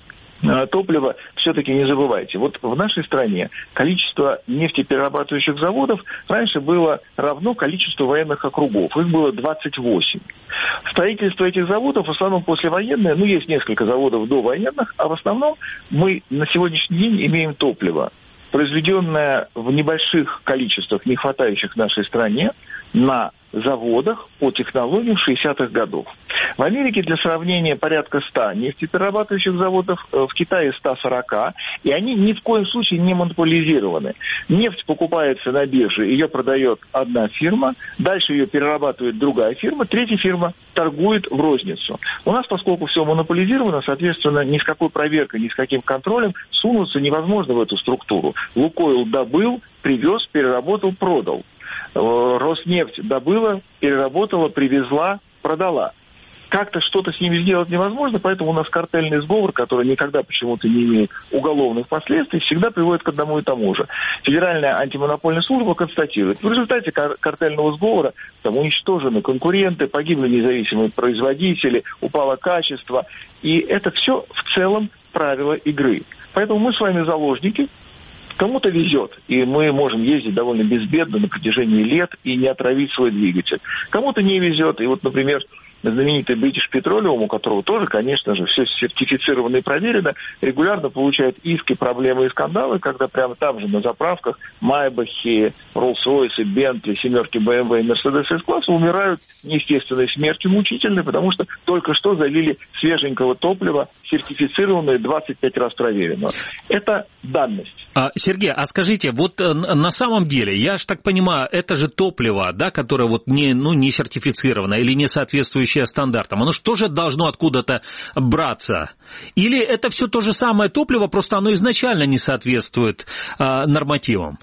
топлива, все-таки не забывайте. Вот в нашей стране количество нефтеперерабатывающих заводов раньше было равно количеству военных округов. Их было 28. Строительство этих заводов в основном послевоенное, ну, есть несколько заводов довоенных, а в основном мы на сегодняшний день имеем топливо, произведенное в небольших количествах, не хватающих нашей стране, на заводах по технологиям 60-х годов. В Америке, для сравнения, порядка 100 нефтеперерабатывающих заводов, в Китае 140, и они ни в коем случае не монополизированы. Нефть покупается на бирже, ее продает одна фирма, дальше ее перерабатывает другая фирма, третья фирма торгует в розницу. У нас, поскольку все монополизировано, соответственно, ни с какой проверкой, ни с каким контролем сунуться невозможно в эту структуру. Лукойл добыл, привез, переработал, продал. Роснефть добыла, переработала, привезла, продала. Как-то что-то с ними сделать невозможно, поэтому у нас картельный сговор, который никогда почему-то не имеет уголовных последствий, всегда приводит к одному и тому же. Федеральная антимонопольная служба констатирует, в результате картельного сговора там уничтожены конкуренты, погибли независимые производители, упало качество, и это все в целом правила игры. Поэтому мы с вами заложники. Кому-то везет, и мы можем ездить довольно безбедно на протяжении лет и не отравить свой двигатель. Кому-то не везет, и вот, например, знаменитый British Petroleum, у которого тоже, конечно же, все сертифицировано и проверено, регулярно получает иски, проблемы и скандалы, когда прямо там же на заправках Майбахи, Роллс-Ройсы, Бентли, семерки BMW и Мерседес С-класса умирают неестественной смертью мучительной, потому что только что залили свеженького топлива, сертифицированное 25 раз проверенного. Это данность. Сергей, а скажите, вот на самом деле, я же так понимаю, это же топливо, да, которое вот не сертифицировано или не соответствующее стандартам, оно же тоже должно откуда-то браться? Или это все то же самое топливо, просто оно изначально не соответствует нормативам?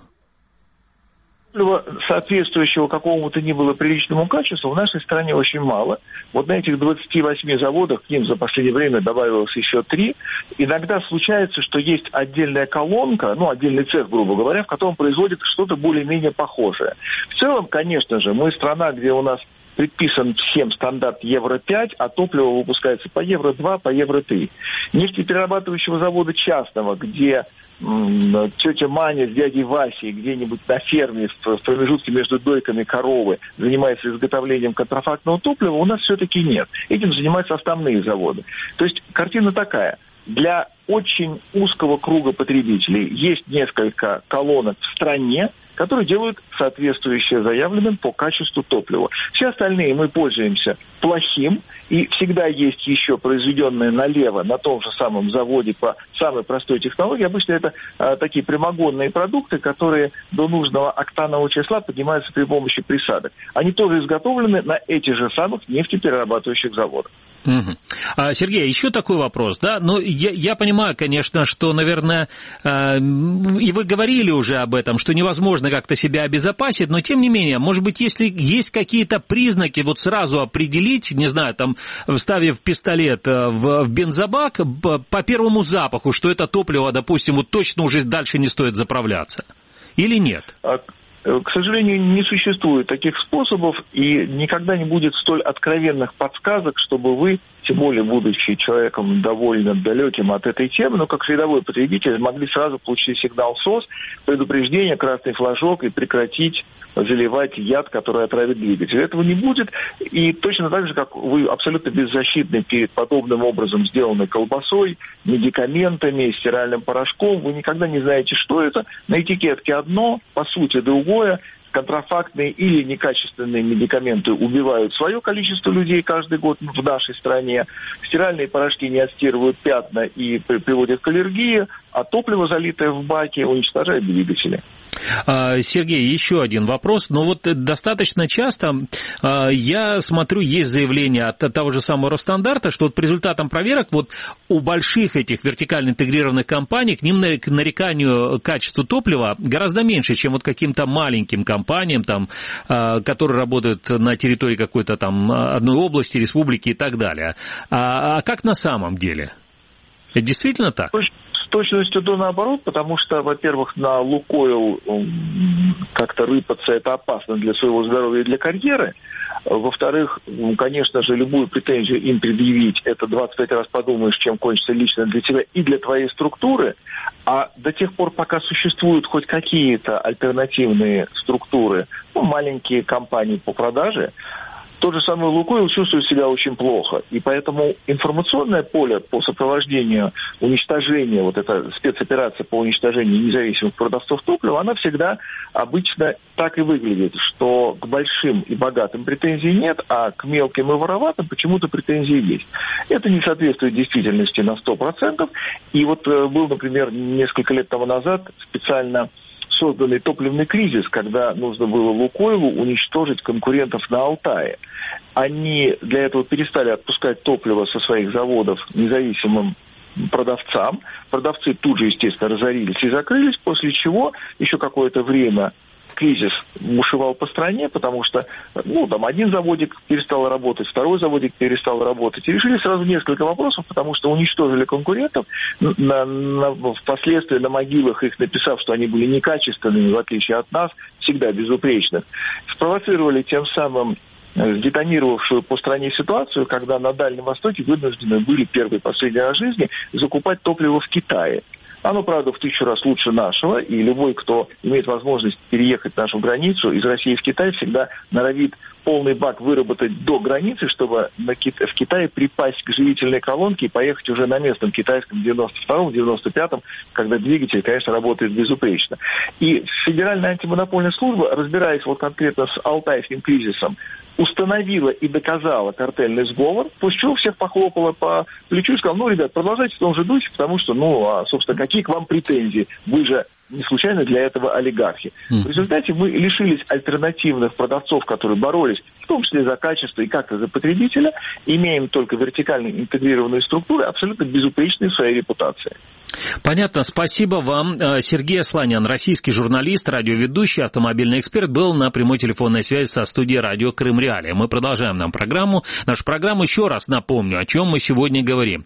Соответствующего какому-то ни было приличному качеству в нашей стране очень мало. Вот на этих 28 заводах, к ним за последнее время добавилось еще 3. Иногда случается, что есть отдельная колонка, отдельный цех, грубо говоря, в котором производят что-то более-менее похожее. В целом, конечно же, мы страна, где у нас предписан всем стандарт Евро-5, а топливо выпускается по Евро-2, по Евро-3. Нефтеперерабатывающего завода частного, где тетя Маня с дядей Васей где-нибудь на ферме в промежутке между дойками коровы занимается изготовлением контрафактного топлива, у нас все-таки нет. Этим занимаются основные заводы. То есть картина такая. Для очень узкого круга потребителей есть несколько колонок в стране, которые делают соответствующее заявленным по качеству топлива. Все остальные мы пользуемся плохим, и всегда есть еще произведенное налево на том же самом заводе по самой простой технологии. Обычно это такие прямогонные продукты, которые до нужного октанового числа поднимаются при помощи присадок. Они тоже изготовлены на этих же самых нефтеперерабатывающих заводах. Угу. Сергей, еще такой вопрос, да? Ну, я понимаю, конечно, что, наверное, и вы говорили уже об этом, что невозможно как-то себя обезопасить, но тем не менее, может быть, если есть какие-то признаки, вот сразу определить, не знаю, там, вставив пистолет в бензобак, по первому запаху, что это топливо, допустим, вот точно уже дальше не стоит заправляться, или нет? К сожалению, не существует таких способов, и никогда не будет столь откровенных подсказок, чтобы вы, тем более будучи человеком довольно далеким от этой темы, но как рядовой потребитель, могли сразу получить сигнал СОС, предупреждение, красный флажок и прекратить заливать яд, который отравит двигатель. Этого не будет, и точно так же, как вы абсолютно беззащитны перед подобным образом сделанной колбасой, медикаментами, стиральным порошком, вы никогда не знаете, что это. На этикетке одно, по сути другое. Контрафактные или некачественные медикаменты убивают свое количество людей каждый год в нашей стране. Стиральные порошки не отстирывают пятна и приводят к аллергии, а топливо, залитое в баке, уничтожает двигатели. Сергей, еще один вопрос. Но вот достаточно часто я смотрю, есть заявление от того же самого Росстандарта, что вот по результатам проверок вот у больших этих вертикально интегрированных компаний к ним к нареканию качеству топлива гораздо меньше, чем вот каким-то маленьким компаниям, там, которые работают на территории какой-то там одной области, республики и так далее. А как на самом деле? Это действительно так? С точностью до наоборот, потому что, во-первых, на Лукойл как-то рыпаться это опасно для своего здоровья и для карьеры. Во-вторых, конечно же, любую претензию им предъявить, это 25 раз подумаешь, чем кончится лично для тебя и для твоей структуры. А до тех пор, пока существуют хоть какие-то альтернативные структуры, маленькие компании по продаже, тот же самый Лукойл чувствует себя очень плохо. И поэтому информационное поле по сопровождению уничтожения, вот эта спецоперация по уничтожению независимых продавцов топлива, она всегда обычно так и выглядит, что к большим и богатым претензий нет, а к мелким и вороватым почему-то претензии есть. Это не соответствует действительности на 100%. И вот был, например, несколько лет тому назад специально созданный топливный кризис, когда нужно было Лукойлу уничтожить конкурентов на Алтае. Они для этого перестали отпускать топливо со своих заводов независимым продавцам. Продавцы тут же, естественно, разорились и закрылись, после чего еще какое-то время кризис бушевал по стране, потому что, там один заводик перестал работать, второй заводик перестал работать. И решили сразу несколько вопросов, потому что уничтожили конкурентов, впоследствии на могилах их написав, что они были некачественными, в отличие от нас, всегда безупречных. Спровоцировали тем самым сдетонировавшую по стране ситуацию, когда на Дальнем Востоке вынуждены были первый и последний раз в жизни закупать топливо в Китае. Оно, правда, в 1000 раз лучше нашего, и любой, кто имеет возможность переехать нашу границу из России в Китай, всегда норовит полный бак выработать до границы, чтобы в Китае припасть к живительной колонке и поехать уже на местном китайском 92-м, 95-м, когда двигатель, конечно, работает безупречно. И Федеральная антимонопольная служба, разбираясь вот конкретно с алтайским кризисом, установила и доказала картельный сговор, после чего всех похлопала по плечу и сказала, ребят, продолжайте в том же духе, потому что, собственно, какие к вам претензии? Вы же не случайно для этого олигархи. В результате мы лишились альтернативных продавцов, которые боролись, в том числе за качество и как-то за потребителя, имеем только вертикально интегрированные структуры, абсолютно безупречные в своей репутации. Понятно. Спасибо вам. Сергей Асланян, российский журналист, радиоведущий, автомобильный эксперт, был на прямой телефонной связи со студией радио Крым Реалии. Мы продолжаем нашу программу. Еще раз напомню, о чем мы сегодня говорим.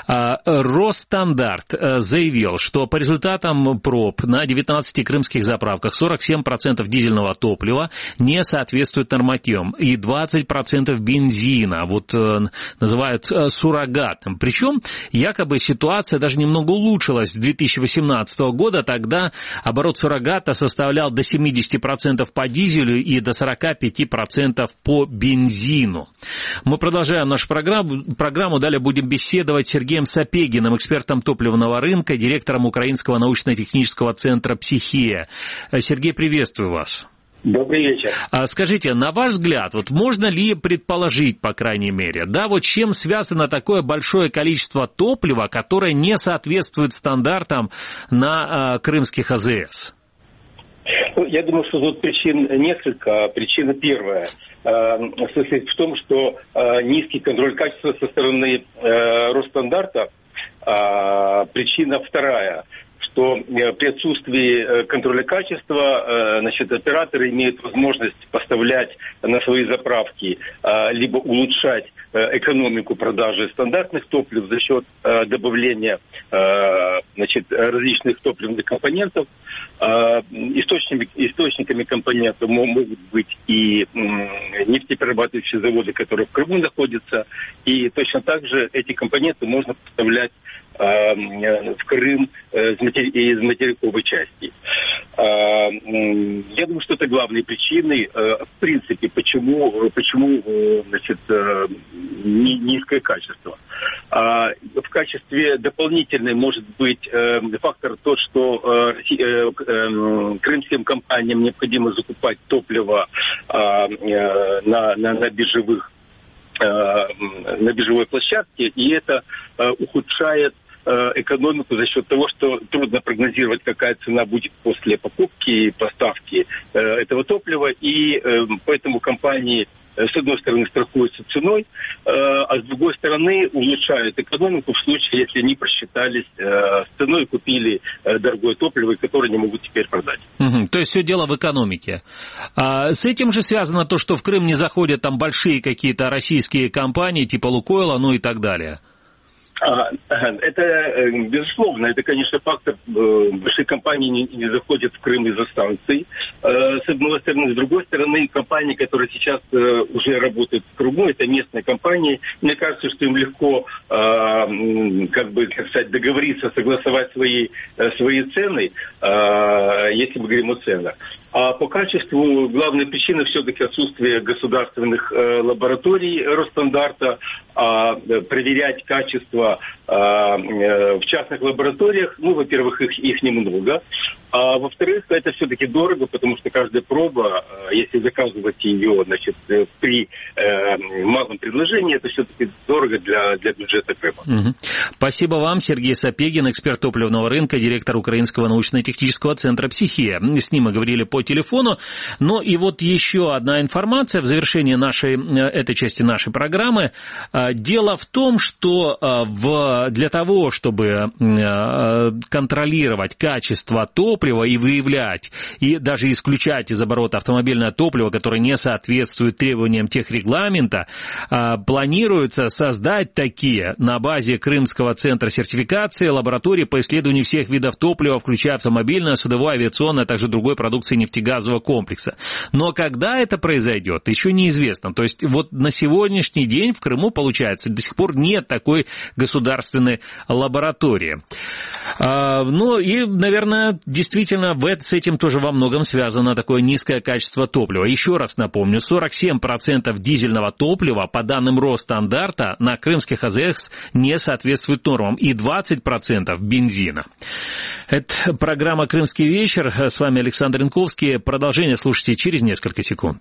Росстандарт заявил, что по результатам проб на 19 крымских заправках 47% дизельного топлива не соответствует нормативам, и 20% бензина называют суррогатом. Причем якобы ситуация даже немного улучшилась с 2018 года. Тогда оборот суррогата составлял до 70% по дизелю и до 45% по бензину. Мы продолжаем нашу программу. Далее будем беседовать с Сергеем Сапегиным, экспертом топливного рынка, директором Украинского научно-технического центра «Психея». Сергей, приветствую вас. Добрый вечер. Скажите, на ваш взгляд, вот можно ли предположить, по крайней мере, да, вот чем связано такое большое количество топлива, которое не соответствует стандартам на крымских АЗС? Я думаю, что тут причин несколько. Причина первая состоит в том, что низкий контроль качества со стороны Росстандарта. Причина вторая, что при отсутствии контроля качества, операторы имеют возможность поставлять на свои заправки либо улучшать экономику продажи стандартных топлив за счет добавления различных топливных компонентов. Источниками компонентов могут быть и нефтеперерабатывающие заводы, которые в Крыму находятся, и точно так же эти компоненты можно поставлять в Крым из материковой части. Я думаю, что это главные причины, в принципе, почему низкое качество. В качестве дополнительной может быть фактор тот, что крымским компаниям необходимо закупать топливо на биржевой площадке, и это ухудшает экономику за счет того, что трудно прогнозировать, какая цена будет после покупки и поставки этого топлива, и поэтому компании, с одной стороны, страхуются ценой, а с другой стороны, улучшают экономику в случае, если они просчитались с ценой и купили дорогое топливо, которое не могут теперь продать. То есть все дело в экономике. С этим же связано то, что в Крым не заходят там большие какие-то российские компании, типа «Лукойла», ну и так далее. Это, безусловно, это, конечно, фактор. Большие компании не заходят в Крым из-за санкций, с одной стороны. С другой стороны, компании, которые сейчас уже работают в Крыму, это местные компании. Мне кажется, что им легко, договориться, согласовать свои цены, если мы говорим о ценах. А по качеству главная причина все-таки отсутствие государственных лабораторий Росстандарта. Проверять качество в частных лабораториях, во-первых, их немного, а во-вторых, это все-таки дорого, потому что каждая проба, если заказывать ее, при малом предложении, это все-таки дорого для бюджета Крыма. Спасибо вам, Сергей Сапегин, эксперт топливного рынка, директор Украинского научно-технического центра «Психея». С ним мы говорили по телефону. Но и вот еще одна информация в завершении этой части нашей программы. Дело в том, что для того, чтобы контролировать качество топлива и выявлять, и даже исключать из оборота автомобильное топливо, которое не соответствует требованиям техрегламента, планируется создать такие на базе Крымского центра сертификации лаборатории по исследованию всех видов топлива, включая автомобильное, судовое, авиационное, а также другой продукции нефтегазового комплекса. Но когда это произойдет, еще неизвестно. То есть вот на сегодняшний день в Крыму, получается, до сих пор нет такой государственной лаборатории. И, наверное, действительно с этим тоже во многом связано такое низкое качество топлива. Еще раз напомню, 47% дизельного топлива, по данным Росстандарта, на крымских АЗС не соответствует нормам, и 20% бензина. Это программа «Крымский вечер». С вами Александр Янковский. Продолжение слушайте через несколько секунд.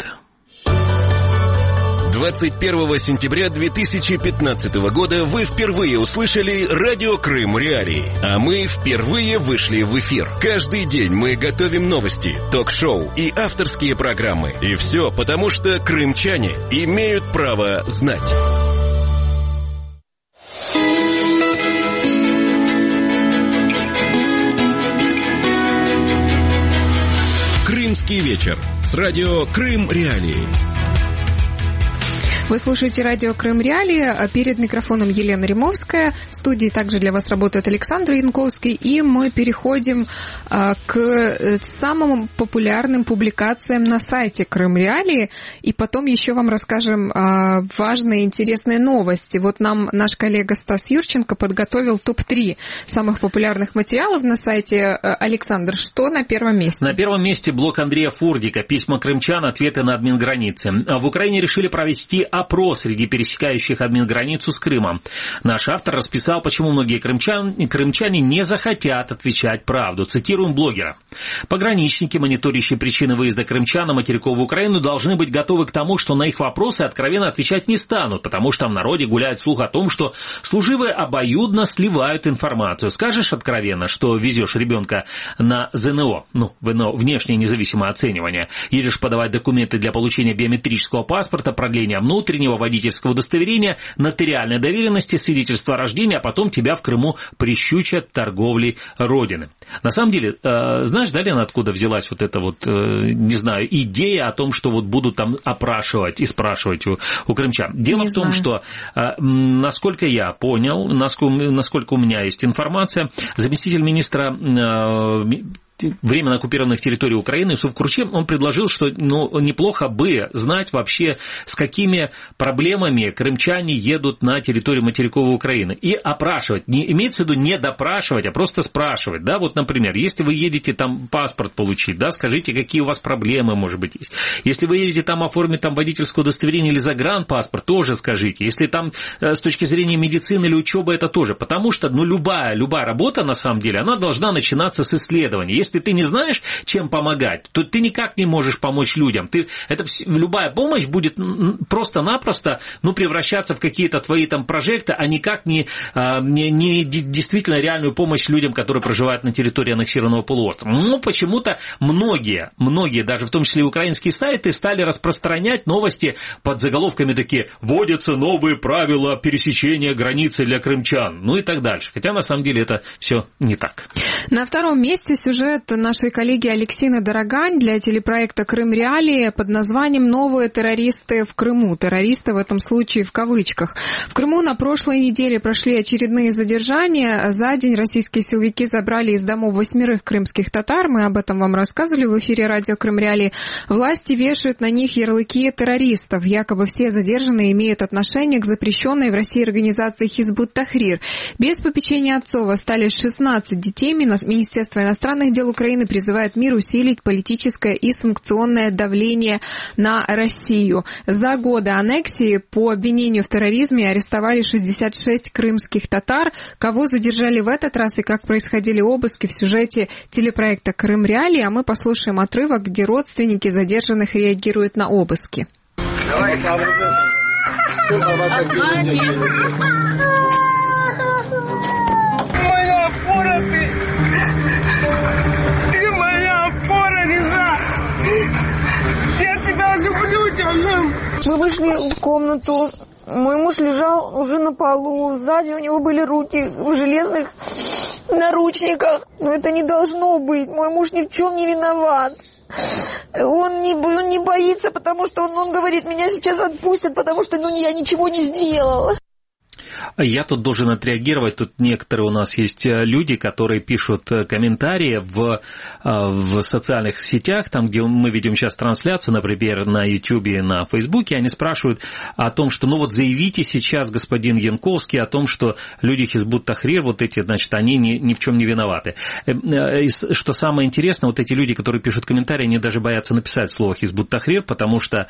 21 сентября 2015 года вы впервые услышали радио Крым Реалии, а мы впервые вышли в эфир. Каждый день мы готовим новости, ток-шоу и авторские программы. И все потому, что крымчане имеют право знать. Крымский вечер с радио Крым Реалии. Вы слушаете радио Крым Реалии. Перед микрофоном Елена Римовская. В студии также для вас работает Александр Янковский. И мы переходим к самым популярным публикациям на сайте Крым Реалии. И потом еще вам расскажем важные, интересные новости. Вот нам наш коллега Стас Юрченко подготовил топ-3 самых популярных материалов на сайте. Александр, что на первом месте? На первом месте блог Андрея Фурдика. Письма крымчан, ответы на админгранице. В Украине решили провести опрос среди пересекающих админграницу с Крымом. Наш автор расписал, почему многие крымчане не захотят отвечать правду. Цитируем блогера. Пограничники, мониторящие причины выезда крымчан на материковую Украину, должны быть готовы к тому, что на их вопросы откровенно отвечать не станут, потому что в народе гуляет слух о том, что служивые обоюдно сливают информацию. Скажешь откровенно, что везешь ребенка на ЗНО, внешнее независимое оценивание, едешь подавать документы для получения биометрического паспорта, продления внутреннего водительского удостоверения, нотариальной доверенности, свидетельства о рождении, а потом тебя в Крыму прищучат торговлей Родины. На самом деле, знаешь, да, Лена, откуда взялась вот эта вот, не знаю, идея о том, что вот будут там опрашивать и спрашивать у крымчан? Дело в том, что, насколько я понял, насколько у меня есть информация, заместитель министра временно оккупированных территорий Украины Юсуф Курчи, он предложил, что неплохо бы знать вообще, с какими проблемами крымчане едут на территорию материковой Украины. И опрашивать. Не имеется в виду не допрашивать, а просто спрашивать. Да, вот, например, если вы едете там паспорт получить, да, скажите, какие у вас проблемы, может быть, есть. Если вы едете там оформить там водительское удостоверение или загранпаспорт, тоже скажите. Если там с точки зрения медицины или учебы, это тоже. Потому что, любая работа, на самом деле, она должна начинаться с исследования. Если ты не знаешь, чем помогать, то ты никак не можешь помочь людям. Любая помощь будет просто-напросто превращаться в какие-то твои там прожекты, а никак не действительно реальную помощь людям, которые проживают на территории аннексированного полуострова. Но почему-то многие, даже в том числе и украинские сайты, стали распространять новости под заголовками такие: «Вводятся новые правила пересечения границы для крымчан», и так дальше. Хотя на самом деле это все не так. На втором месте сюжет нашей коллеги Алексины Дорогань для телепроекта «Крым Реалии» под названием «Новые террористы в Крыму». Террористы в этом случае в кавычках. В Крыму на прошлой неделе прошли очередные задержания. За день российские силовики забрали из домов 8 крымских татар. Мы об этом вам рассказывали в эфире радио «Крым Реалии». Власти вешают на них ярлыки террористов. Якобы все задержанные имеют отношение к запрещенной в России организации «Хизбут Тахрир». Без попечения отцов остались 16 детей. Министерство иностранных дел Украины призывает мир усилить политическое и санкционное давление на Россию. За годы аннексии по обвинению в терроризме арестовали 66 крымских татар. Кого задержали в этот раз и как происходили обыски, в сюжете телепроекта «Крым Реалии», а мы послушаем отрывок, где родственники задержанных реагируют на обыски. Ты моя опора, Лиза! Я тебя люблю, Тём! Мы вышли в комнату. Мой муж лежал уже на полу. Сзади у него были руки в железных наручниках. Но это не должно быть. Мой муж ни в чем не виноват. Он не боится, потому что он говорит, меня сейчас отпустят, потому что я ничего не сделала. Я тут должен отреагировать. Тут некоторые у нас есть люди, которые пишут комментарии в социальных сетях, там, где мы видим сейчас трансляцию, например, на YouTube и на Facebook, они спрашивают о том, что, заявите сейчас, господин Янковский, о том, что люди Хизбут Тахрир, вот эти, значит, они ни в чем не виноваты. И что самое интересное, вот эти люди, которые пишут комментарии, они даже боятся написать слово Хизбут Тахрир, потому что,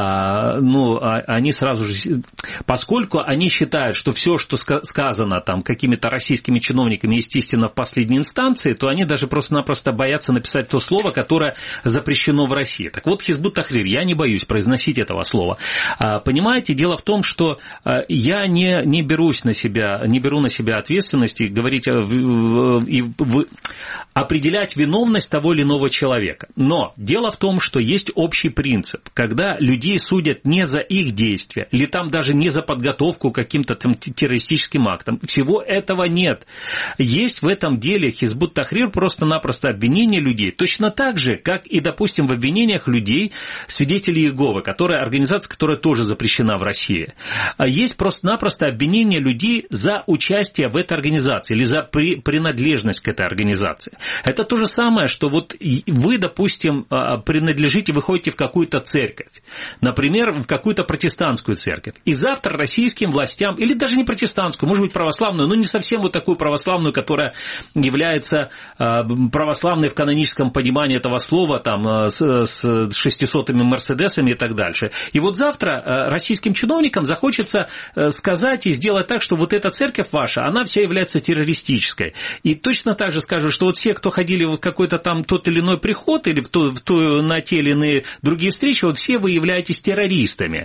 они сразу же, поскольку они считают, что все, что сказано там какими-то российскими чиновниками, естественно, в последней инстанции, то они даже просто-напросто боятся написать то слово, которое запрещено в России. Так вот, Хизбут Тахрир, я не боюсь произносить этого слова. Понимаете, дело в том, что я не беру на себя ответственности говорить и определять виновность того или иного человека. Но дело в том, что есть общий принцип, когда людей судят не за их действия, или там даже не за подготовку к каким-то там террористическим актом. Всего этого нет. Есть в этом деле Хизбут Тахрир просто-напросто обвинение людей. Точно так же, как и, допустим, в обвинениях людей, свидетелей Иеговы, организация, которая тоже запрещена в России. Есть просто-напросто обвинение людей за участие в этой организации или за принадлежность к этой организации. Это то же самое, что вот вы, допустим, принадлежите, вы ходите в какую-то церковь, например, в какую-то протестантскую церковь, и завтра российским властям, или даже не протестантскую, может быть, православную, но не совсем вот такую православную, которая является православной в каноническом понимании этого слова, там, с 600-ми Мерседесами и так дальше. И вот завтра российским чиновникам захочется сказать и сделать так, что вот эта церковь ваша, она вся является террористической. И точно так же скажут, что вот все, кто ходили в какой-то там тот или иной приход или на те или иные другие встречи, вот все вы являетесь террористами.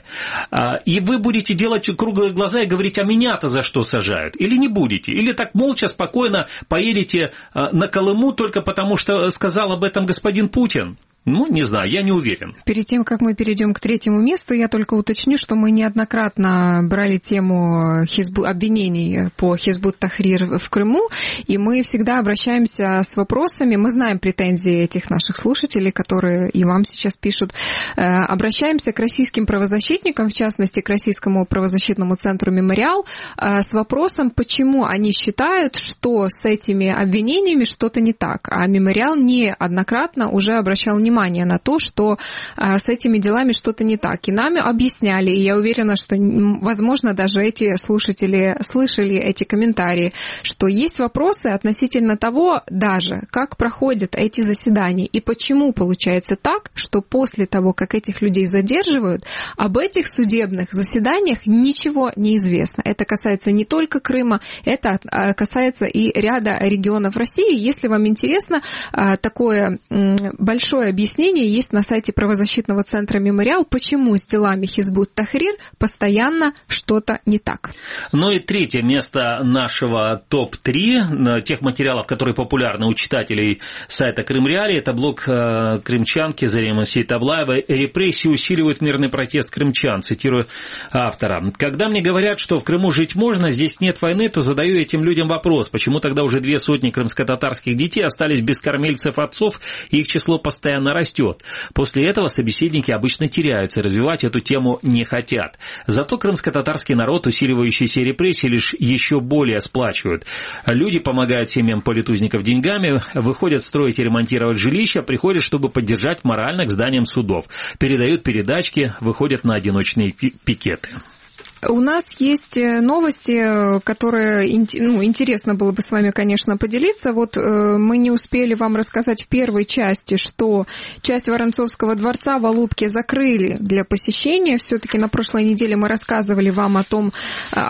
И вы будете делать круглые глаза и говорить, а меня-то за что сажают? Или не будете? Или так молча, спокойно поедете на Колыму только потому, что сказал об этом господин Путин? Ну, не знаю, я не уверен. Перед тем, как мы перейдем к третьему месту, я только уточню, что мы неоднократно брали тему обвинений по Хизбут Тахрир в Крыму, и мы всегда обращаемся с вопросами, мы знаем претензии этих наших слушателей, которые и вам сейчас пишут, обращаемся к российским правозащитникам, в частности, к Российскому правозащитному центру «Мемориал», с вопросом, почему они считают, что с этими обвинениями что-то не так, а «Мемориал» неоднократно уже обращал внимание на то, что с этими делами что-то не так. И нам объясняли, и я уверена, что, возможно, даже эти слушатели слышали эти комментарии, что есть вопросы относительно того даже, как проходят эти заседания, и почему получается так, что после того, как этих людей задерживают, об этих судебных заседаниях ничего не известно. Это касается не только Крыма, это касается и ряда регионов России. Если вам интересно, такое большое объяснение есть на сайте правозащитного центра «Мемориал», почему с делами Хизбут Тахрир постоянно что-то не так. Ну и третье место нашего топ-3 тех материалов, которые популярны у читателей сайта Крым Реалии, это блог крымчанки Заремы Сейтаблаевой «Репрессии усиливают мирный протест крымчан», цитирую автора. «Когда мне говорят, что в Крыму жить можно, здесь нет войны, то задаю этим людям вопрос, почему тогда уже 200 крымско-татарских детей остались без кормильцев отцов, и их число постоянно растет. После этого собеседники обычно теряются, развивать эту тему не хотят. Зато крымско-татарский народ, усиливающийся репрессии, лишь еще более сплачивают. Люди помогают семьям политузников деньгами, выходят строить и ремонтировать жилища, приходят, чтобы поддержать морально к зданиям судов, передают передачки, выходят на одиночные пикеты». У нас есть новости, которые интересно было бы с вами, конечно, поделиться. Вот мы не успели вам рассказать в первой части, что часть Воронцовского дворца в Алупке закрыли для посещения. Все-таки на прошлой неделе мы рассказывали вам о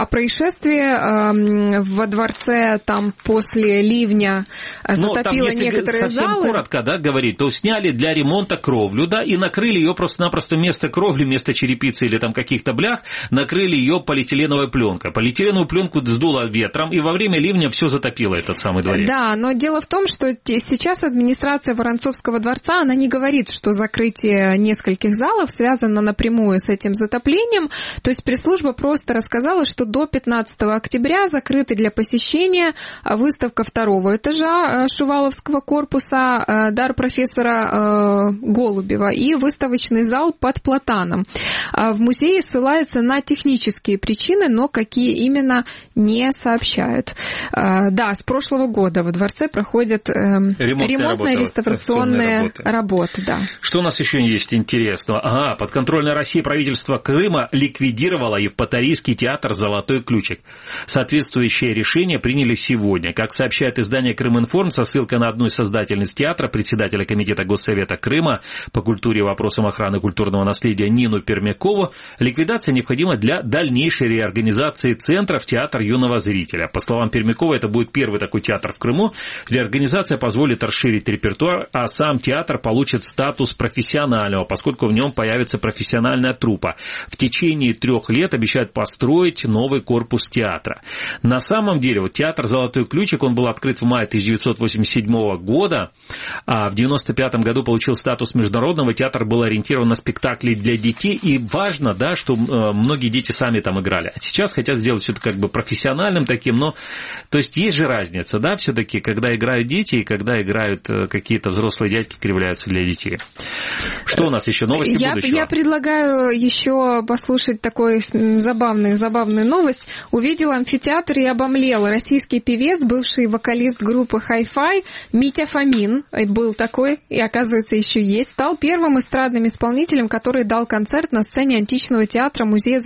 происшествии во дворце, там после ливня затопило некоторые залы. Совсем коротко, да, говорить, то сняли для ремонта кровлю, да, и накрыли ее просто-напросто вместо кровли, вместо черепицы или там каких-то блях, накрыли ее полиэтиленовой пленкой. Полиэтиленовую пленку сдуло ветром, и во время ливня все затопило этот самый дворец. Да, но дело в том, что сейчас администрация Воронцовского дворца, она не говорит, что закрытие нескольких залов связано напрямую с этим затоплением. То есть пресс-служба просто рассказала, что до 15 октября закрыты для посещения выставка второго этажа Шуваловского корпуса дар профессора Голубева и выставочный зал под Платаном. В музее ссылаются на технические причины, но какие именно, не сообщают. Да, с прошлого года во дворце проходят ремонтные реставрационные работы. Да. Что у нас еще есть интересного? Подконтрольное России правительство Крыма ликвидировало Евпаторийский театр «Золотой ключик». Соответствующее решение приняли сегодня. Как сообщает издание «Крыминформ», со ссылкой на одну из создательниц театра, председателя Комитета Госсовета Крыма по культуре и вопросам охраны культурного наследия Нину Пермякову, ликвидация необходима для дальнейшей реорганизации центра в театр юного зрителя. По словам Пермякова, это будет первый такой театр в Крыму. Реорганизация позволит расширить репертуар, а сам театр получит статус профессионального, поскольку в нем появится профессиональная труппа. В течение 3 лет обещают построить новый корпус театра. На самом деле, вот театр «Золотой ключик», он был открыт в мае 1987 года, а в 1995 году получил статус международного. Театр был ориентирован на спектакли для детей, и важно, да, что многие дети сами там играли. А сейчас хотят сделать все это как бы профессиональным таким, но, то есть есть же разница, да, все-таки, когда играют дети и когда играют какие-то взрослые дядьки, кривляются для детей. Что у нас еще? Новости будущего? Я предлагаю еще послушать такой забавную новость. Увидел амфитеатр и обомлел. Российский певец, бывший вокалист группы Hi-Fi Митя Фомин, был такой, и оказывается еще есть, стал первым эстрадным исполнителем, который дал концерт на сцене античного театра музея-заповедника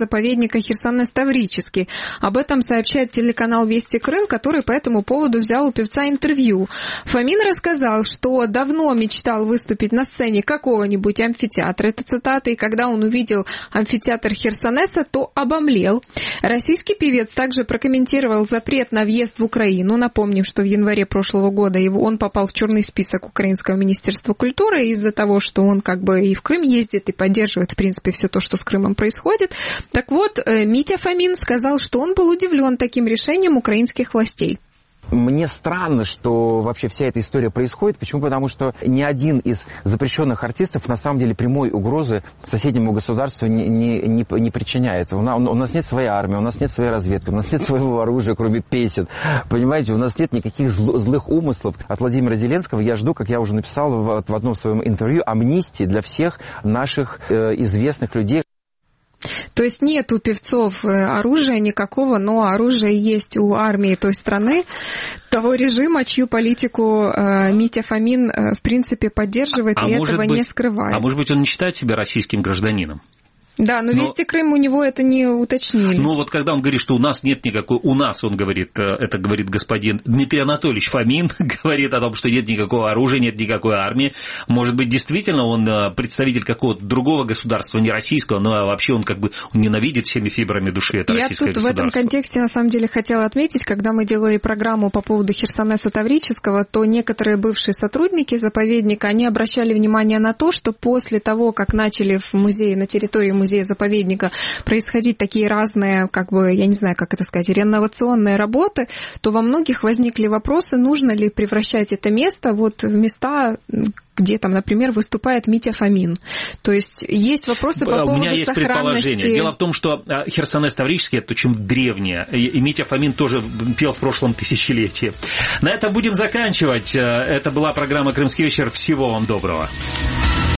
полковника Херсонес Таврический. Об этом сообщает телеканал «Вести Крым», который по этому поводу взял у певца интервью. Фомин рассказал, что давно мечтал выступить на сцене какого-нибудь амфитеатра, это цитата, и когда он увидел амфитеатр Херсонеса, то обомлел. Российский певец также прокомментировал запрет на въезд в Украину. Напомним, что в январе прошлого года он попал в черный список Украинского министерства культуры из-за того, что он как бы и в Крым ездит, и поддерживает, в принципе, все то, что с Крымом происходит. Так вот, Митя Фомин сказал, что он был удивлен таким решением украинских властей. Мне странно, что вообще вся эта история происходит. Почему? Потому что ни один из запрещенных артистов на самом деле прямой угрозы соседнему государству не причиняет. У нас нет своей армии, у нас нет своей разведки, у нас нет своего оружия, кроме песен. Понимаете, у нас нет никаких злых умыслов. От Владимира Зеленского я жду, как я уже написал в одном своем интервью, амнистии для всех наших известных людей. То есть нет у певцов оружия никакого, но оружие есть у армии той страны, того режима, чью политику Митя Фомин, в принципе, поддерживает и этого не скрывает. А может быть, он не считает себя российским гражданином? Да, но Вести Крым у него это не уточнили. Ну вот когда он говорит, что у нас нет никакой... У нас, он говорит, это говорит господин Дмитрий Анатольевич Фомин, говорит о том, что нет никакого оружия, нет никакой армии. Может быть, действительно он представитель какого-то другого государства, не российского, но вообще он как бы ненавидит всеми фибрами души это российское государство. Я тут в этом контексте на самом деле хотела отметить, когда мы делали программу по поводу Херсонеса Таврического, то некоторые бывшие сотрудники заповедника, они обращали внимание на то, что после того, как начали в музее, на территории музея-заповедника происходить такие разные, как бы, я не знаю, как это сказать, реновационные работы, то во многих возникли вопросы, нужно ли превращать это место вот в места, где там, например, выступает Митя Фомин. То есть есть вопросы по поводу сохранности. У меня есть предположение. Дело в том, что Херсонес Таврический это очень древнее, и Митя Фомин тоже пел в прошлом тысячелетии. На этом будем заканчивать. Это была программа «Крымский вечер». Всего вам доброго.